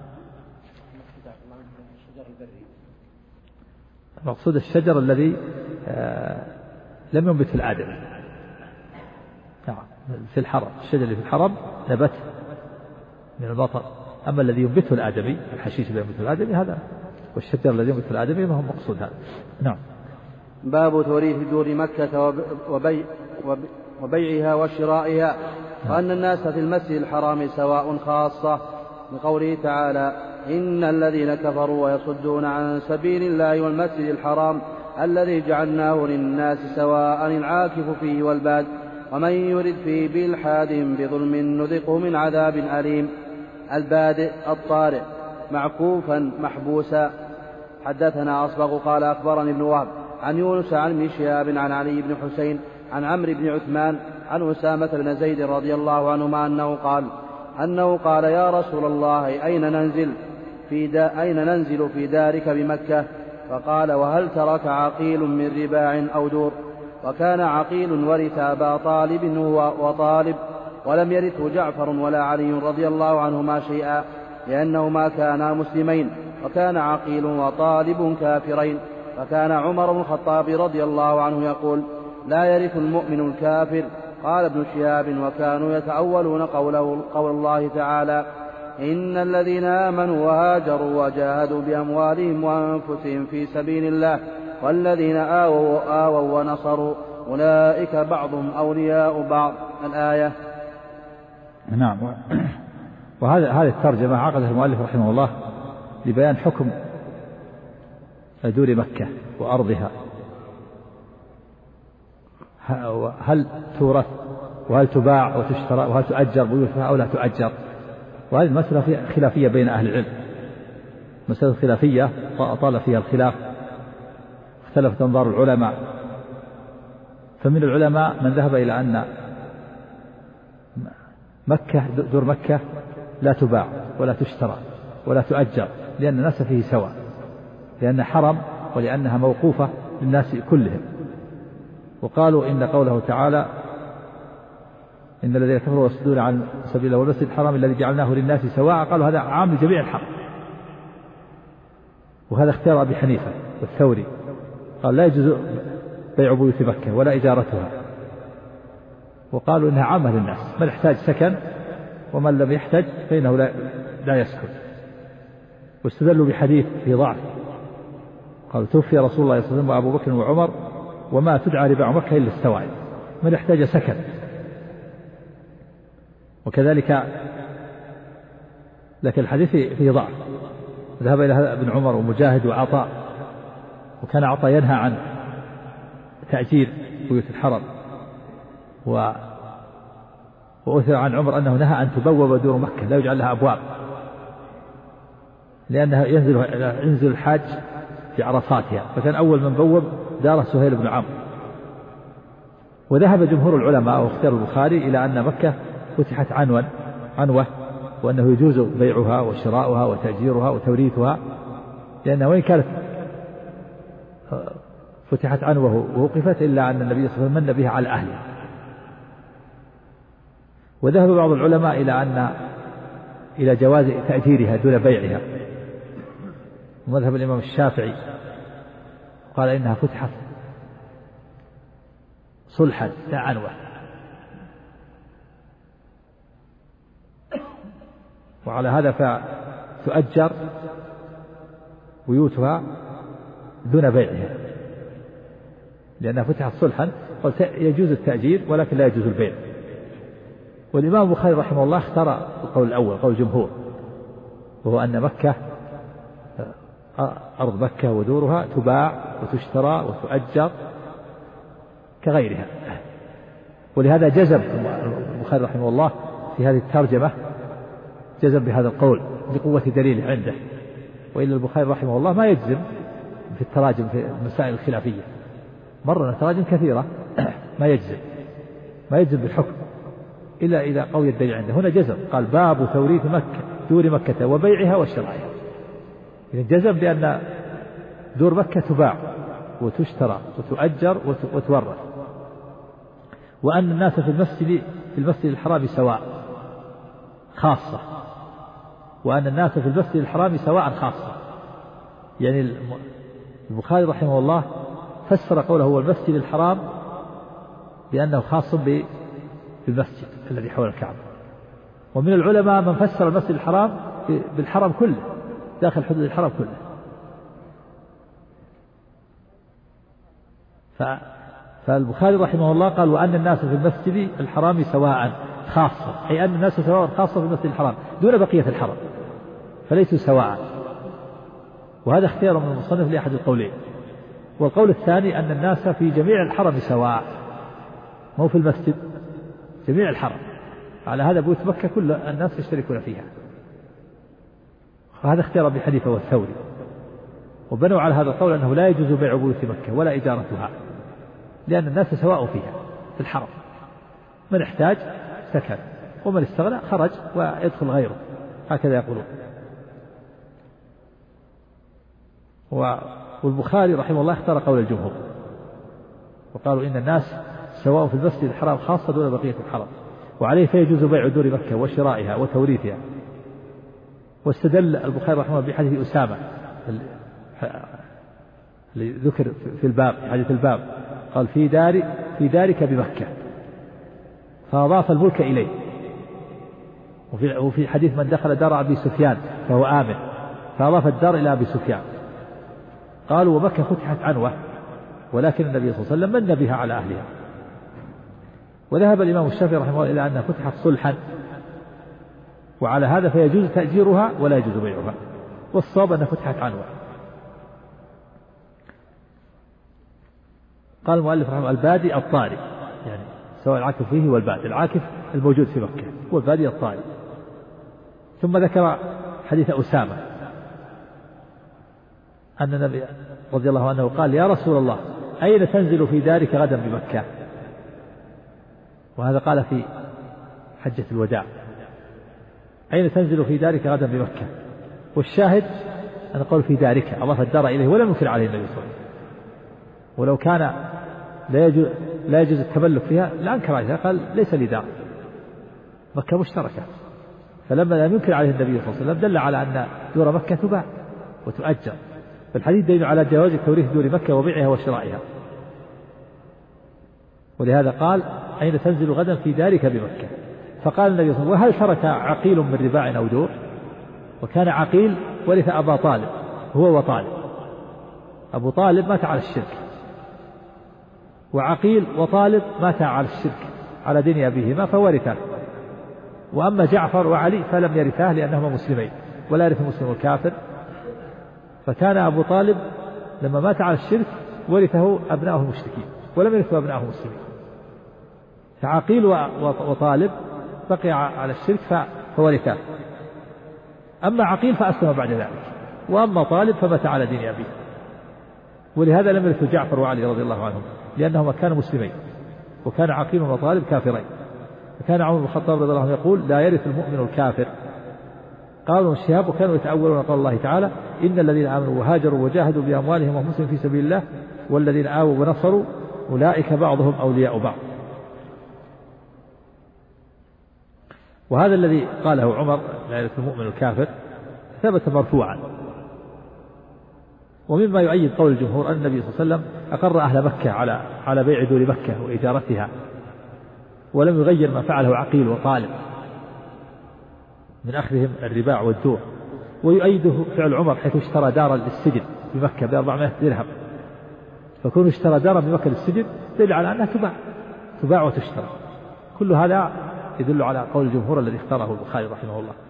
مقصود الشجر الذي لم ينبت الآدم. نعم. في الحرم الشجر اللي في الحرم نبت من المطر، أما الذي ينبته الآدمي الحشيش الذي ينبته الآدمي هذا، والشجر الذي ينبته الآدمي ما هو مقصود هذا. نعم. باب توريث دور مكة وبيعها وشرائها، وأن الناس في المسجد الحرام سواء خاصة، بقوله تعالى إن الذين كفروا ويصدون عن سبيل الله والمسجد الحرام الذي جعلناه للناس سواء العاكف فيه والباد ومن يرد فيه بإلحاد بظلم نذقه من عذاب أليم. البادئ الطارئ معكوفا محبوسا. حدثنا أصبغ قال أخبرني ابن وهب عن يونس عن ابن شهاب عن علي بن حسين عن عمرو بن عثمان عن أسامة بن زيد رضي الله عنهما أنه قال يا رسول الله أين ننزل في دارك بمكة؟ فقال وهل ترك عقيل من رباع أو دور؟ وكان عقيل ورث أبا طالب وطالب، ولم يرثه جعفر ولا علي رضي الله عنهما شيئا، لأنهما كانا مسلمين، وكان عقيل وطالب كافرين. فكان عمر بن الخطاب رضي الله عنه يقول لا يرث المؤمن الكافر. قال ابن شهاب وكانوا يتأولون قول الله تعالى إن الذين آمنوا وهاجروا وجاهدوا بأموالهم وأنفسهم في سبيل الله والذين آووا ونصروا أولئك بعضهم أولياء بعض. الآية. نعم. وهذه الترجمة عقدها المؤلف رحمه الله لبيان حكم دور مكة وأرضها، هل تورث وهل تباع وتشترى وهل تؤجر بيوتها أو لا تؤجر. وهذه المسألة خلافية بين أهل العلم، مسألة خلافية طال فيها الخلاف، اختلفت أنظار العلماء. فمن العلماء من ذهب إلى أن مكة دور مكة لا تباع ولا تشترى ولا تؤجر، لأن الناس فيه سواء، لأن حرم ولأنها موقوفة للناس كلهم. وقالوا إن قوله تعالى إن الذين كفروا ويصدون عن سبيل الله والمسجد الحرام الذي جعلناه للناس سواء، قالوا هذا عام لجميع الحرم. وهذا اختيار أبي حنيفة والثوري، قال لا يجوز بيع بيوت مكة ولا إجارتها، وقالوا إنها عامة للناس، من احتاج سكن ومن لم يحتاج فإنه لا يسكن. واستدلوا بحديث في ضعف، قالوا توفي رسول الله صلى الله عليه وسلم وأبو بكر وعمر وما تدعى رباع مكة إلا السوائل، من احتاج سكن. وكذلك لكن الحديث فيه ضعف، ذهب إلى ابن عمر ومجاهد وعطاء، وكان عطاء ينهى عن تأجير بيوت الحرم، وأثر عن عمر أنه نهى أن تبوب دور مكة، لا يجعل لها أبواب، لأنها ينزل الحاج في عرفاتها. فكان أول من بوب دار سهيل بن عمرو. وذهب جمهور العلماء واختار البخاري إلى أن مكة فتحت عنوة، وأنه يجوز بيعها وشراؤها وتأجيرها وتوريثها، لأنها وإن كانت فتحت عنوة ووقفت إلا أن النبي صلى الله عليه وسلم من بها على أهلها. وذهب بعض العلماء إلى جواز تأجيرها دون بيعها، ومذهب الإمام الشافعي قال إنها فتحت صلحا لا عنوة. وعلى هذا فتؤجر بيوتها دون بيعها، لأنها فتحت صلحا، يجوز التأجير ولكن لا يجوز البيع. والإمام البخاري رحمه الله اختار القول الأول، قول الجمهور، وهو أن مكة أرض مكة ودورها تباع وتشترى وتؤجر كغيرها. ولهذا جزم البخاري رحمه الله في هذه الترجمة، جزم بهذا القول لقوة دليله عنده. وإلا البخاري رحمه الله ما يجزم في التراجم في المسائل الخلافية، مرنا تراجم كثيرة ما يجزم بالحكم إلا إذا قوي الدليل عنده. هنا جزم، قال باب توريث مكة دور مكة وبيعها وشرائها. إذن جزم بأن دور مكة تباع وتشترى وتؤجر وتورث، وأن الناس في المسجد الحرام سواء خاصة، وأن الناس في المسجد الحرام سواء خاصة. يعني البخاري رحمه الله فسر قوله هو المسجد الحرام بأنه خاص بالمسجد الذي حول الكعبة. ومن العلماء من فسر المسجد الحرام بالحرم كله، داخل حدود الحرم كله. فالبخاري رحمه الله قال وأن الناس في المسجد الحرام سواء خاصة، أي أن الناس سواء خاصة في المسجد الحرام دون بقية الحرم، فليسوا سواء. وهذا اختيار من المصنف لأحد القولين. والقول الثاني أن الناس في جميع الحرم سواء، مو في المسجد، جميع الحرم. على هذا بيوت مكة كل الناس يشتركون فيها. وهذا اختيار أبي حنيفة والثوري، وبنوا على هذا القول أنه لا يجوز بيع بيوت مكة ولا إجارتها، لأن الناس سواء فيها، في الحرم، من احتاج سكن ومن استغنى خرج ويدخل غيره، هكذا يقولون. والبخاري رحمه الله اختار قول الجمهور، وقالوا إن الناس سواء في المسجد الحرام خاصة دون بقية الحرم، وعليه فيجوز بيع دور مكة وشرائها وتوريثها. واستدل البخاري رحمه الله بحديث أسامة اللي ذكر في الباب، حديث الباب، قال في دارك بمكة، فأضاف الملك إليه. وفي حديث من دخل دار أبي سفيان فهو آمن، فأضاف الدار إلى أبي سفيان. قالوا ومكة فتحت عنوة، ولكن النبي صلى الله عليه وسلم من بها على أهلها. وذهب الإمام الشافعي رحمه الله إلى أنها فتحت صلحا، وعلى هذا فيجوز تأجيرها ولا يجوز بيعها، والصواب أنها فتحت عنوة. قال المؤلف رحمه الله البادي الطاري، يعني سواء العاكف فيه والبادي، العاكف الموجود في مكة والبادي الطاري. ثم ذكر حديث أسامة أن النبي رضي الله عنه قال يا رسول الله أين تنزل في دارك غدا بمكة؟ وهذا قال في حجة الوداع، أين تنزل في دارك غدا بمكة؟ والشاهد أن قول في دارك، أضاف الدار إليه ولم ينكر عليه النبي صلى الله عليه وسلم. ولو كان لا يجوز التملك فيها لأنكر عليها، قال ليس لي دار، مكة مشتركة. فلما لم ينكر عليه النبي صلى الله عليه وسلم دل على أن دور مكة تباع وتؤجر. فالحديث دليل على جواز توريث دور مكة وبيعها وشرائها. ولهذا قال أين تنزل غدا في دارك بمكة؟ فقال النبي صلى الله عليه وسلم وهل ترك عقيل من رباع أو دور؟ وكان عقيل ورث أبا طالب هو وطالب، أبو طالب مات على الشرك، وعقيل وطالب مات على الشرك على دين أبيهما فورثاه. وأما جعفر وعلي فلم يرثاه لأنهما مسلمين، ولا يرث المسلم الكافر. فكان أبو طالب لما مات على الشرك ورثه أبناؤه المشركين ولم يرثوا أبناؤه المسلمين. فعقيل وطالب بقي على الشرك فورثاه. أما عقيل فأسلم بعد ذلك، وأما طالب فمات على دين أبيه. ولهذا لم يرثوا جعفر وعلي رضي الله عنهم لأنهما كانوا مسلمين، وكان عقيل وطالب كافرين. وكان عمر بن الخطاب رضي الله عنه يقول لا يرث المؤمن الكافر. قالوا الشهاب وكانوا يتأولون قول الله تعالى إن الذين آمنوا وهاجروا وجاهدوا بأموالهم وأنفسهم في سبيل الله والذين آووا ونصروا أولئك بعضهم أولياء بعض. وهذا الذي قاله عمر لا يرث المؤمن الكافر ثبت مرفوعا. ومما يؤيد قول الجمهور أن النبي صلى الله عليه وسلم أقر أهل مكة على بيع دور مكة وإجارتها، ولم يغير ما فعله عقيل وطالب من أخذهم الرباع والدور. ويؤيده فعل عمر حيث اشترى دارا للسجن بمكة ب400 درهم، فكون اشترى دارا بمكة للسجن دل على أنها تباع وتشترى. كل هذا يدل على قول الجمهور الذي اختاره البخاري رحمه الله.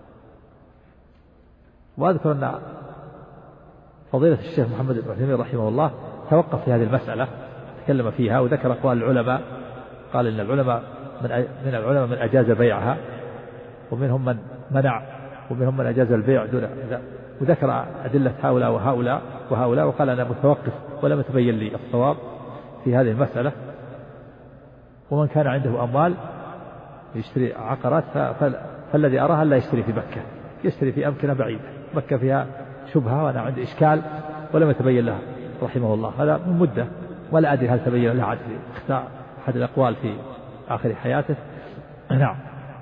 وأذكر أن فضيلة الشيخ محمد بن عثيمين رحمه الله توقف في هذه المسألة، تكلم فيها وذكر أقوال العلماء. قال إن العلماء من العلماء من أجاز بيعها، ومنهم من منع، ومنهم من أجاز البيع دون، وذكر أدلة هؤلاء وهؤلاء وقال أنا متوقف ولم يتبين لي الصواب في هذه المسألة. ومن كان عنده أموال يشتري عقارات فالذي أراها لا يشتري في مكة، يشتري في أمكنة بعيدة. مكة فيها شبهة وأنا عندي إشكال ولم يتبين لها رحمه الله، هذا من مدة ولا أدري هل تبين لها عدل، اختار أحد الأقوال في آخر حياته. نعم.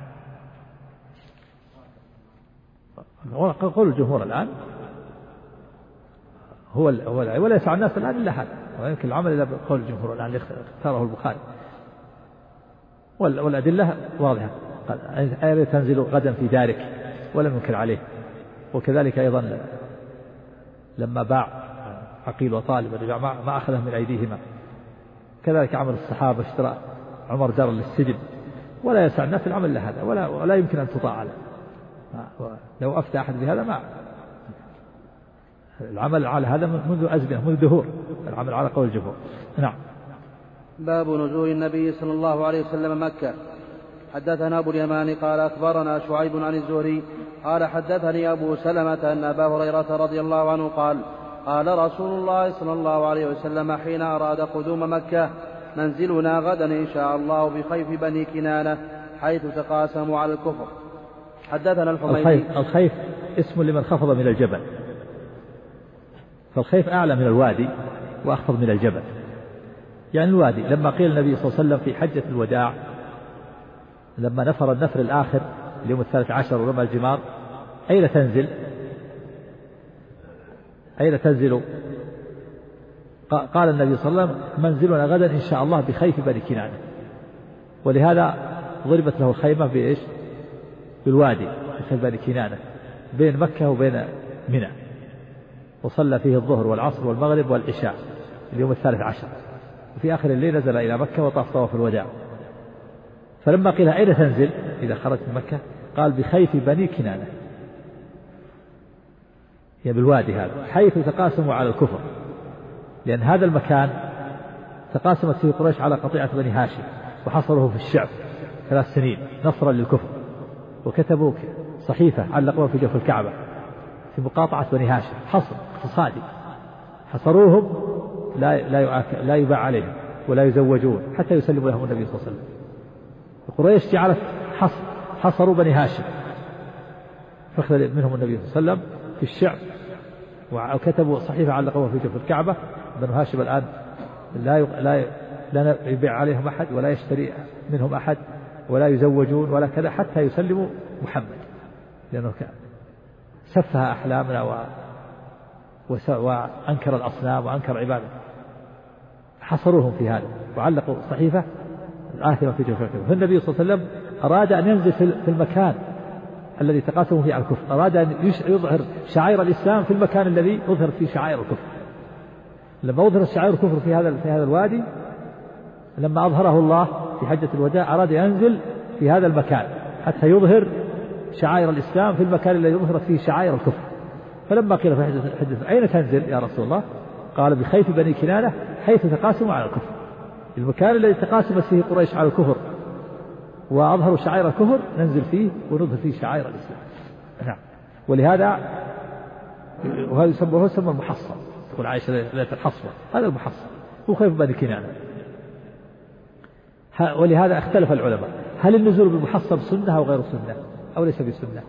قول الجمهور الآن هو ولا يسع الناس الآن إلا هذا، ويمكن العمل إلى قول الجمهور الآن اللي اختاره البخاري. والأدلة واضحة، آية تنزل غدا في دارك ولم ينكر عليه. وكذلك أيضا لما باع عقيل وطالب الرباع ما أخذه من أيديهما. كذلك عمل الصحابة، اشترى عمر دارا للسجن، ولا يسع الناس العمل لهذا ولا يمكن أن تطاع عليه. لو أفتى أحد بهذا ما العمل على هذا منذ أزمنة، منذ دهور العمل على قول الجمهور. نعم. باب نزول النبي صلى الله عليه وسلم مكة. حدثنا أبو اليمان قال أخبرنا شعيب عن الزهري قال حدثني أبو سلمة أن أبا هريرة رضي الله عنه قال قال رسول الله صلى الله عليه وسلم حين أراد قدوم مكة منزلنا غدا إن شاء الله بخيف بني كنانة حيث تقاسموا على الكفر. حدثنا الحميدي. الخيف اسم لمن خفض من الجبل، فالخيف أعلى من الوادي وأخفض من الجبل. يعني الوادي لما قيل النبي صلى الله عليه وسلم في حجة الوداع لما نفر النفر الآخر اليوم 13 ورمى الجمار، أين تنزل؟ أين تنزل؟ قال النبي صلى الله عليه وسلم منزلنا غدا إن شاء الله بخيف بني كنانة، ولهذا ضربت له الخيمة بإيش؟ بالوادي بخيف بني كنانة بين مكة وبين منى، وصلى فيه الظهر والعصر والمغرب والعشاء اليوم 13، وفي آخر الليل نزل إلى مكة وطاف طواف الوداع. فلما قيل أين تنزل إذا خرجت من مكة؟ قال بخيف بني كنانة، هي بالوادي هذا حيث تقاسموا على الكفر، لأن هذا المكان تقاسمت فيه قريش على قطيعة بني هاشم وحصروه في الشعب 3 سنين نصرا للكفر، وكتبوا صحيفة علقوها في جوف الكعبة في مقاطعة بني هاشم، حصر اقتصادي، حصروهم لا يباع عليهم ولا يزوجون حتى يسلموا لهم النبي صلى الله عليه وسلم. قريش جعلت حصروا بني هاشم، فاخذ منهم النبي صلى الله عليه وسلم في الشعب وكتبوا صحيفة علقوها في جوف الكعبة. بنو هاشم الآن لا يبيع عليهم أحد ولا يشتري منهم أحد ولا يزوجون ولا كذا حتى يسلموا محمد، لأنه سفه أحلامنا وأنكر الأصنام وأنكر عبادة، حصروهم في هذا وعلقوا صحيفة آثمة في جوف الكعبة. فالنبي صلى الله عليه وسلم أراد أن ينزل في المكان الذي تقاسموا فيه على الكفر، أراد أن يظهر شعائر الإسلام في المكان الذي أظهر فيه شعائر الكفر. لما أظهر شعائر الكفر في هذا الوادي، لما أظهره الله في حجة الوداع أراد ينزل في هذا المكان حتى يظهر شعائر الإسلام في المكان الذي أظهرت فيه شعائر الكفر. فلما قيل في حجة أين تنزل يا رسول الله؟ قال بخيف بني كنانة حيث تقاسموا على الكفر، المكان الذي تقاسمت فيه قريش على الكفر وأظهروا شعائر الكفر ننزل فيه ونظهر فيه شعائر الإسلام. نعم. ولهذا وهذا يسمى المحصن، تقول عائشة ليلة الحصوة، هذا المحصن هو خيف بني كنانة. ولهذا اختلف العلماء هل النزول بالمحصن سنة أو غير سنة أو ليس بسنة.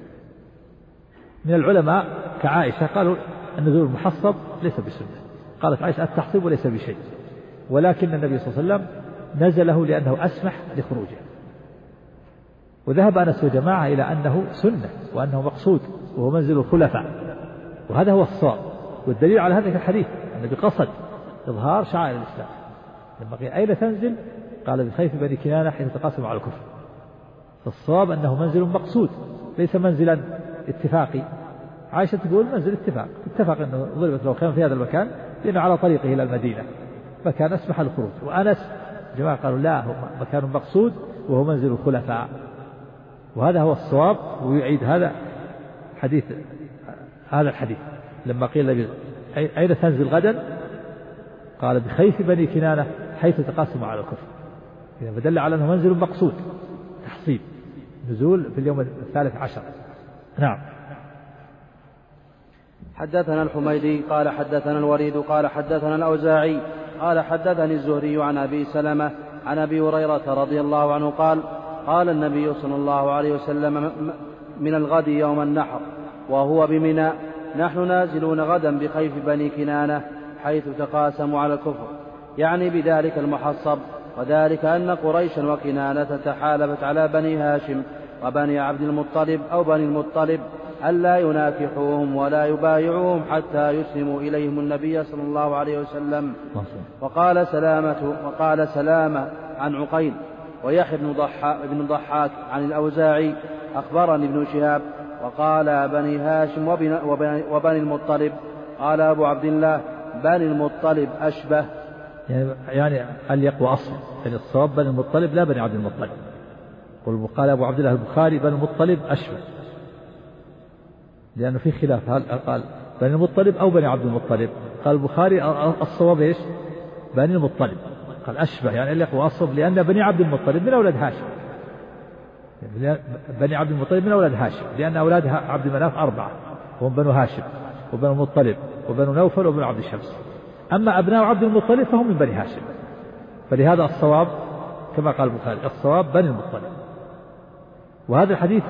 من العلماء كعائشة قالوا النزول بالمحصن ليس بسنة، قالت عائشة التحصيب ليس بشيء، ولكن النبي صلى الله عليه وسلم نزله لأنه أسمح لخروجه. وذهب أنس وجماعة إلى أنه سنة وأنه مقصود وهو منزل الخلفاء، وهذا هو الصواب. والدليل على هذا الحديث النبي قصد إظهار شعائر الإسلام. لما قيل أين تنزل؟ قال بخيف بني كنانة حيث تقاسم على الكفر. فالصواب أنه منزل مقصود ليس منزلا اتفاقي. عائشة تقول منزل اتفاق أنه ضربت له خيمة في هذا المكان لأنه على طريقه إلى المدينة، مكان أسمح للخروج. وأنس جماعة قالوا لا، هو مكان مقصود وهو منزل الخلفاء، وهذا هو الصواب. ويعيد هذا الحديث لما قيل أين تنزل غدا؟ قال بخيف بني كنانة حيث تقاسموا على الكفر، إذا فدل على أنه منزل مقصود تحصيل نزول في اليوم 13. نعم. حدثنا الحميدي قال حدثنا الوليد قال حدثنا الأوزاعي قال حدثني الزهري عن أبي سلمة عن أبي هريرة رضي الله عنه قال قال النبي صلى الله عليه وسلم من الغد يوم النحر وهو بمنى نحن نازلون غدا بخيف بني كنانة حيث تقاسموا على الكفر، يعني بذلك المحصب. وذلك أن قريشا وكنانة تحالفت على بني هاشم وبني عبد المطلب أو بني المطلب ألا يناكحوهم ولا يبايعوهم حتى يسلموا إليهم النبي صلى الله عليه وسلم. وقال سلامة عن عقيل ويحيى بن ضحاك عن الأوزاعي أخبرني ابن شهاب وقال بني هاشم وبني المطلب. قال أبو عبد الله بني المطلب أشبه، يعني أليق وأصل، يعني الصواب بني المطلب لا بني عبد المطلب. قال أبو عبد الله البخاري بني المطلب أشبه، لأنه في خلاف هل قال بني المطلب أو بني عبد المطلب. قال البخاري الصواب إيش؟ بني المطلب. قال أشبه يعني أليق وأصل، لأن بني عبد المطلب من أولاد هاشم، بني عبد المطلب من أولاد هاشم، لأن أولاد عبد مناف 4 وهم بنو هاشم وبنو المطلب وبنو نوفل وبنو عبد الشمس. أما أبناء عبد المطلب فهم من بني هاشم، فلهذا الصواب كما قال البخاري الصواب بني المطلب. وهذا الحديث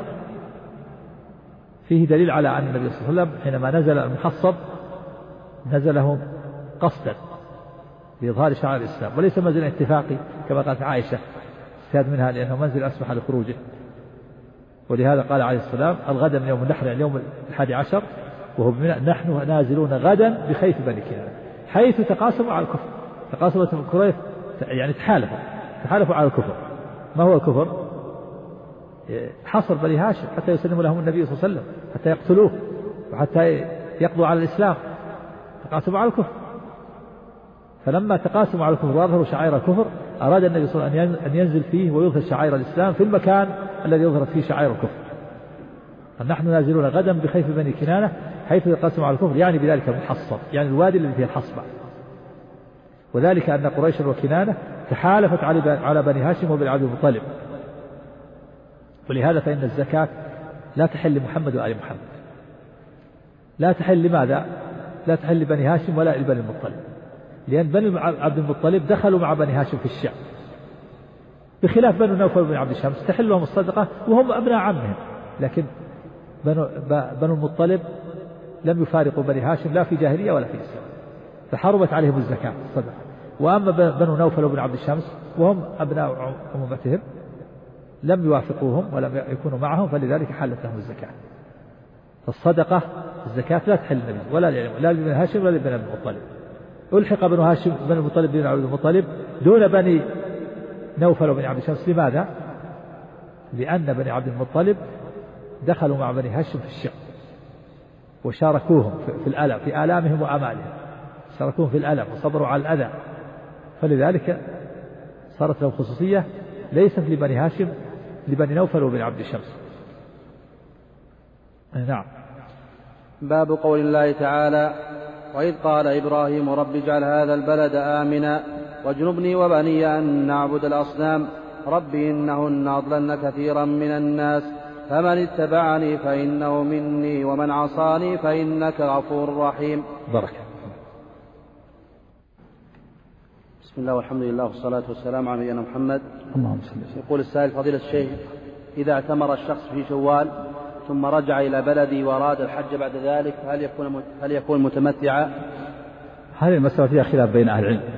فيه دليل على أن النبي صلى الله عليه وسلم حينما نزل المحصب نزلهم قصدا لإظهار شعائر الإسلام وليس منزل اتفاقي كما قالت عائشة استفاد منها لأنه منزل أسمح لخروجه. ولهذا قال عليه السلام الغد من يوم النحر اليوم 11 وهو نحن نازلون غدا بخيف بني كنانة حيث تقاسموا على الكفر. تقاسمت قريش يعني تحالفوا على الكفر. ما هو الكفر؟ حصر بني هاشم حتى يسلموا لهم النبي صلى الله عليه وسلم حتى يقتلوه وحتى يقضوا على الإسلام. تقاسموا على الكفر. فلما تقاسموا على الكفر وأظهروا شعائر الكفر أراد النبي صلى الله عليه وسلم أن ينزل فيه ويظهر شعائر الإسلام في المكان الذي يظهر فيه شعائر الكفر. فنحن نازلون غدا بخيف بني كنانة حيث يقاسموا على الكفر يعني بذلك المحصر يعني الوادي الذي فيه الحصبة. وذلك أن قريش وكنانة تحالفت على بني هاشم وبن عبد المطلب. ولهذا فإن الزكاة لا تحل لمحمد وآل محمد. لا تحل لماذا؟ لا تحل لبني هاشم ولا لبني المطلب لأن بني عبد المطلب دخلوا مع بني هاشم في الشعب بخلاف بنو نوفل بن عبد الشمس تحل لهم الصدقة وهم أبناء عمهم. لكن بنو المطلب لم يفارقوا بني هاشم لا في جاهلية ولا في إسلام فحرمت عليهم الزكاة الصدقة. وأما بنو نوفل بن عبد الشمس وهم أبناء عمومتهم لم يوافقوهم ولم يكونوا معهم فلذلك حلت لهم الزكاة. فالصدقة الزكاة لا تحل النبي لا لبني هاشم ولا لبني المطلب. ألحق بنو هاشم بن المطلب بن عبد المطلب دون بني نوفل وبن عبد الشمس. لماذا؟ لأن بني عبد المطلب دخلوا مع بني هاشم في الشق وشاركوهم في الألم في آلامهم وأمالهم شاركوهم في الألم وصبروا على الأذى فلذلك صارت لهم خصوصية ليست لبني هاشم لبني نوفل وبن عبد الشمس. نعم. باب قول الله تعالى وإذ قال إبراهيم رب اجعل هذا البلد آمنا واجنبني وبني أن نعبد الأصنام رب إنهن أضللن كثيرا من الناس فمن اتبعني فإنه مني ومن عصاني فإنك غفور رحيم. بركة. بسم الله والحمد لله والصلاة والسلام على نبينا محمد. اللهم صل وسلم. يقول السائل فضيلة الشيخ إذا اعتمر الشخص في شوال ثم رجع إلى بلده وأراد الحج بعد ذلك هل يكون متمتعا؟ هذه المسألة فيها خلاف بين أهل العلم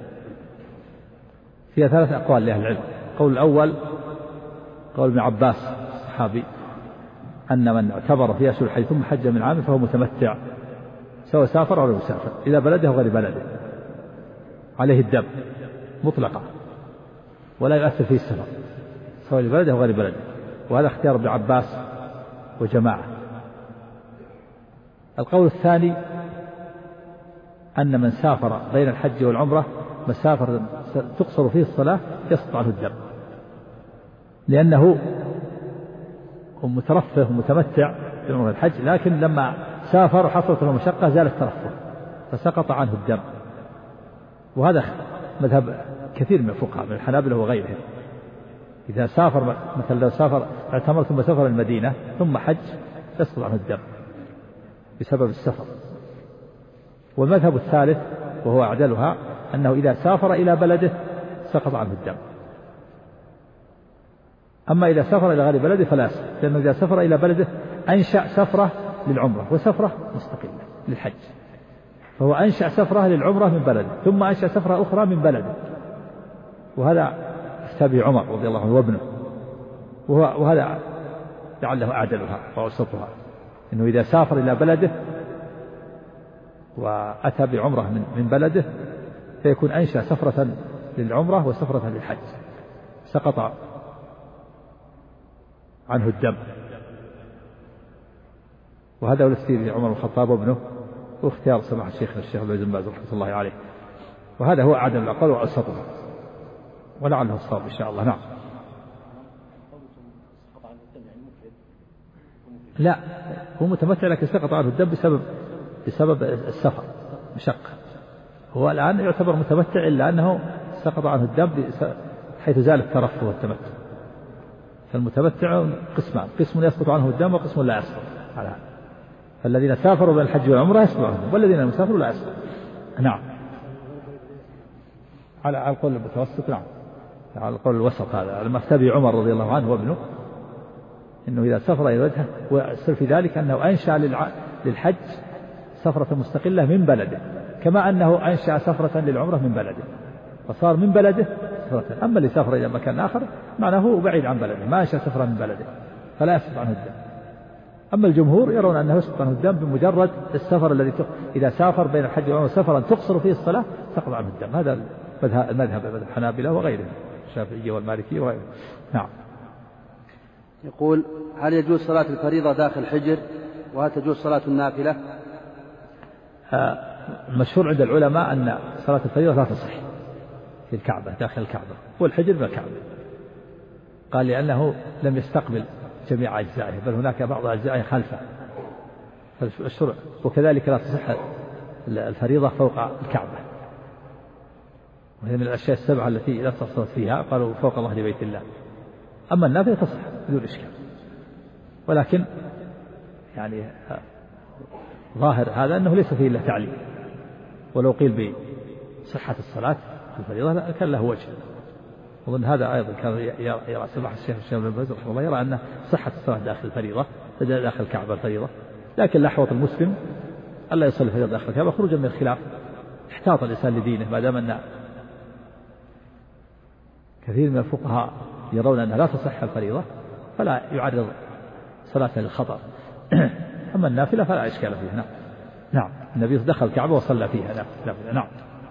فيها 3 أقوال لأهل العلم. القول الأول قول ابن عباس الصحابي أن من اعتبر في أشهر الحج ثم حج من عام فهو متمتع سواء سافر أو لم يسافر إلى بلده وغير بلده عليه الدم مطلقا ولا يؤثر فيه السفر سواء لبلده وغير بلده. وهذا اختيار ابن عباس وجماعة. القول الثاني أن من سافر بين الحج والعمرة مسافر تقصر فيه الصلاة يسقط عنه الدم لأنه مترفه ومتمتع بعمرة الحج لكن لما سافر وحصلت له مشقة زال الترفه فسقط عنه الدم. وهذا مذهب كثير من الفقهاء من الحنابلة وغيرهم. إذا سافر مثلا لو سافر اعتمر ثم سافر المدينة ثم حج يسقط عنه الدم بسبب السفر. والمذهب الثالث وهو أعدلها أنه إذا سافر إلى بلده سقط عنه الدم. أما إذا سافر إلى غير بلده فلا يسقط لأنه إذا سافر إلى بلده أنشأ سفرة للعمرة وسفرة مستقلة للحج فهو أنشأ سفرة للعمرة من بلده ثم أنشأ سفرة أخرى من بلده. وهذا افتى عمر رضي الله عنه وابنه وهذا لعله أعدلها وأوسطها إنه إذا سافر إلى بلده وأتى بعمرة من بلده فيكون أنشأ سفرة للعمرة وسفرة للحج سقط عنه الدم. وهذا هو الاختيار عمر بن الخطاب وابنه واختيار سماحة الشيخ عبد العزيز بن باز رحمة الله عليه. وهذا هو أعدل الأقوال وأوسطها ولعله الصواب إن شاء الله. نعم. لا هو متمتع لكن سقط عنه الدم بسبب السفر مشقة. هو الآن يعتبر متمتع إلا أنه سقط عنه الدم حيث زال الترفه والتمتع. فالمتمتع قسمان قسم يسقط عنه الدم وقسم لا يسقط على هذا. فالذين سافروا بين الحج والعمرة يسقط عنهم والذين لم يسافروا لا يسقط. نعم. على القول المتوسط نعم، على القول الوسط هذا على ما افتى عمر رضي الله عنه وابنه، إنه إذا سافر إلى وجهه، والسر في ذلك أنه أنشأ للحج سفرة مستقلة من بلده، كما أنه أنشأ سفرة للعمرة من بلده، فصار من بلده سفرة. أما اللي سافر إلى مكان آخر معناه هو بعيد عن بلده، ما أنشأ سفرة من بلده فلا يسقط عنه الدم. أما الجمهور يرون أنه يسقط عنه الدم بمجرد السفر الذي إذا سافر بين الحج والعمرة سفرا تقصر فيه الصلاة سقط عنه الدم. هذا المذهب الحنابلة وغيرهم، الشافعية والمالكية وغيرهم. نعم. يقول: هل يجوز صلاة الفريضة داخل الحجر، وهل تجوز صلاة النافلة؟ المشهور عند العلماء أن صلاة الفريضة لا تصح في الكعبة داخل الكعبة، والحجر من الكعبة، قال لأنه لم يستقبل جميع أجزائه، بل هناك بعض أجزائه خلفه، فالشرع. وكذلك لا تصح الفريضة فوق الكعبة، وهي من الأشياء السبعة التي لا تصلت فيها، قالوا فوق ظهر بيت الله. أما النافلة تصح بدون إشكال، ولكن يعني ظاهر هذا أنه ليس فيه إلا تعليل، ولو قيل بصحة الصلاة الفريضة كان له وجه. أظن هذا أيضا كان يرى سماحة الشيخ بن باز رحمه الله، يرى أن صحة الصلاة داخل الفريضة داخل الكعبة الفريضة، لكن لا حوط المسلم ألا يصلي الفريضة داخل الكعبة خروجا من الخلاف، احتاط الإنسان لدينه، ما دام أن كثير من الفقهاء يرون أنها لا تصح الفريضة فلا يعرض صلاة للخطر. أما النافلة فلا إشكال فيها. نعم. نعم، النبي دخل الكعبة وصلى فيها نافلة. نعم.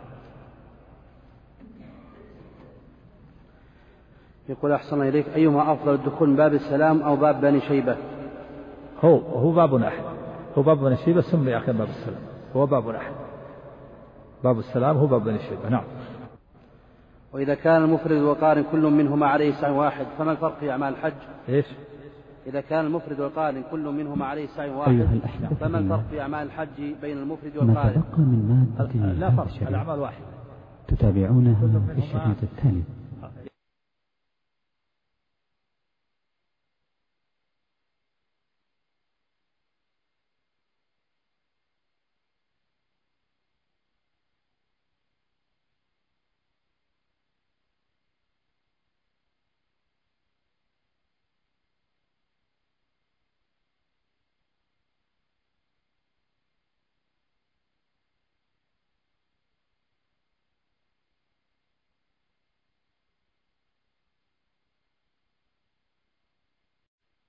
يقول: أحسن إليك، أيما أفضل الدخول من باب السلام أو باب بني شيبة؟ هو باب واحد، هو باب بني شيبة سمي أخيرا باب السلام، هو باب واحد، باب السلام هو باب بني شيبة. نعم. وإذا كان المفرد والقارن كل منهما عليه سعي واحد، فما الفرق في أعمال الحج؟ إيش؟ إذا كان المفرد والقارن كل منهما عليه سعي واحد، فما الفرق في أعمال الحج بين المفرد والقارن؟ ما تبقى من مادة لا فرق، الأعمال واحد. تتابعونها في الشريط التالي.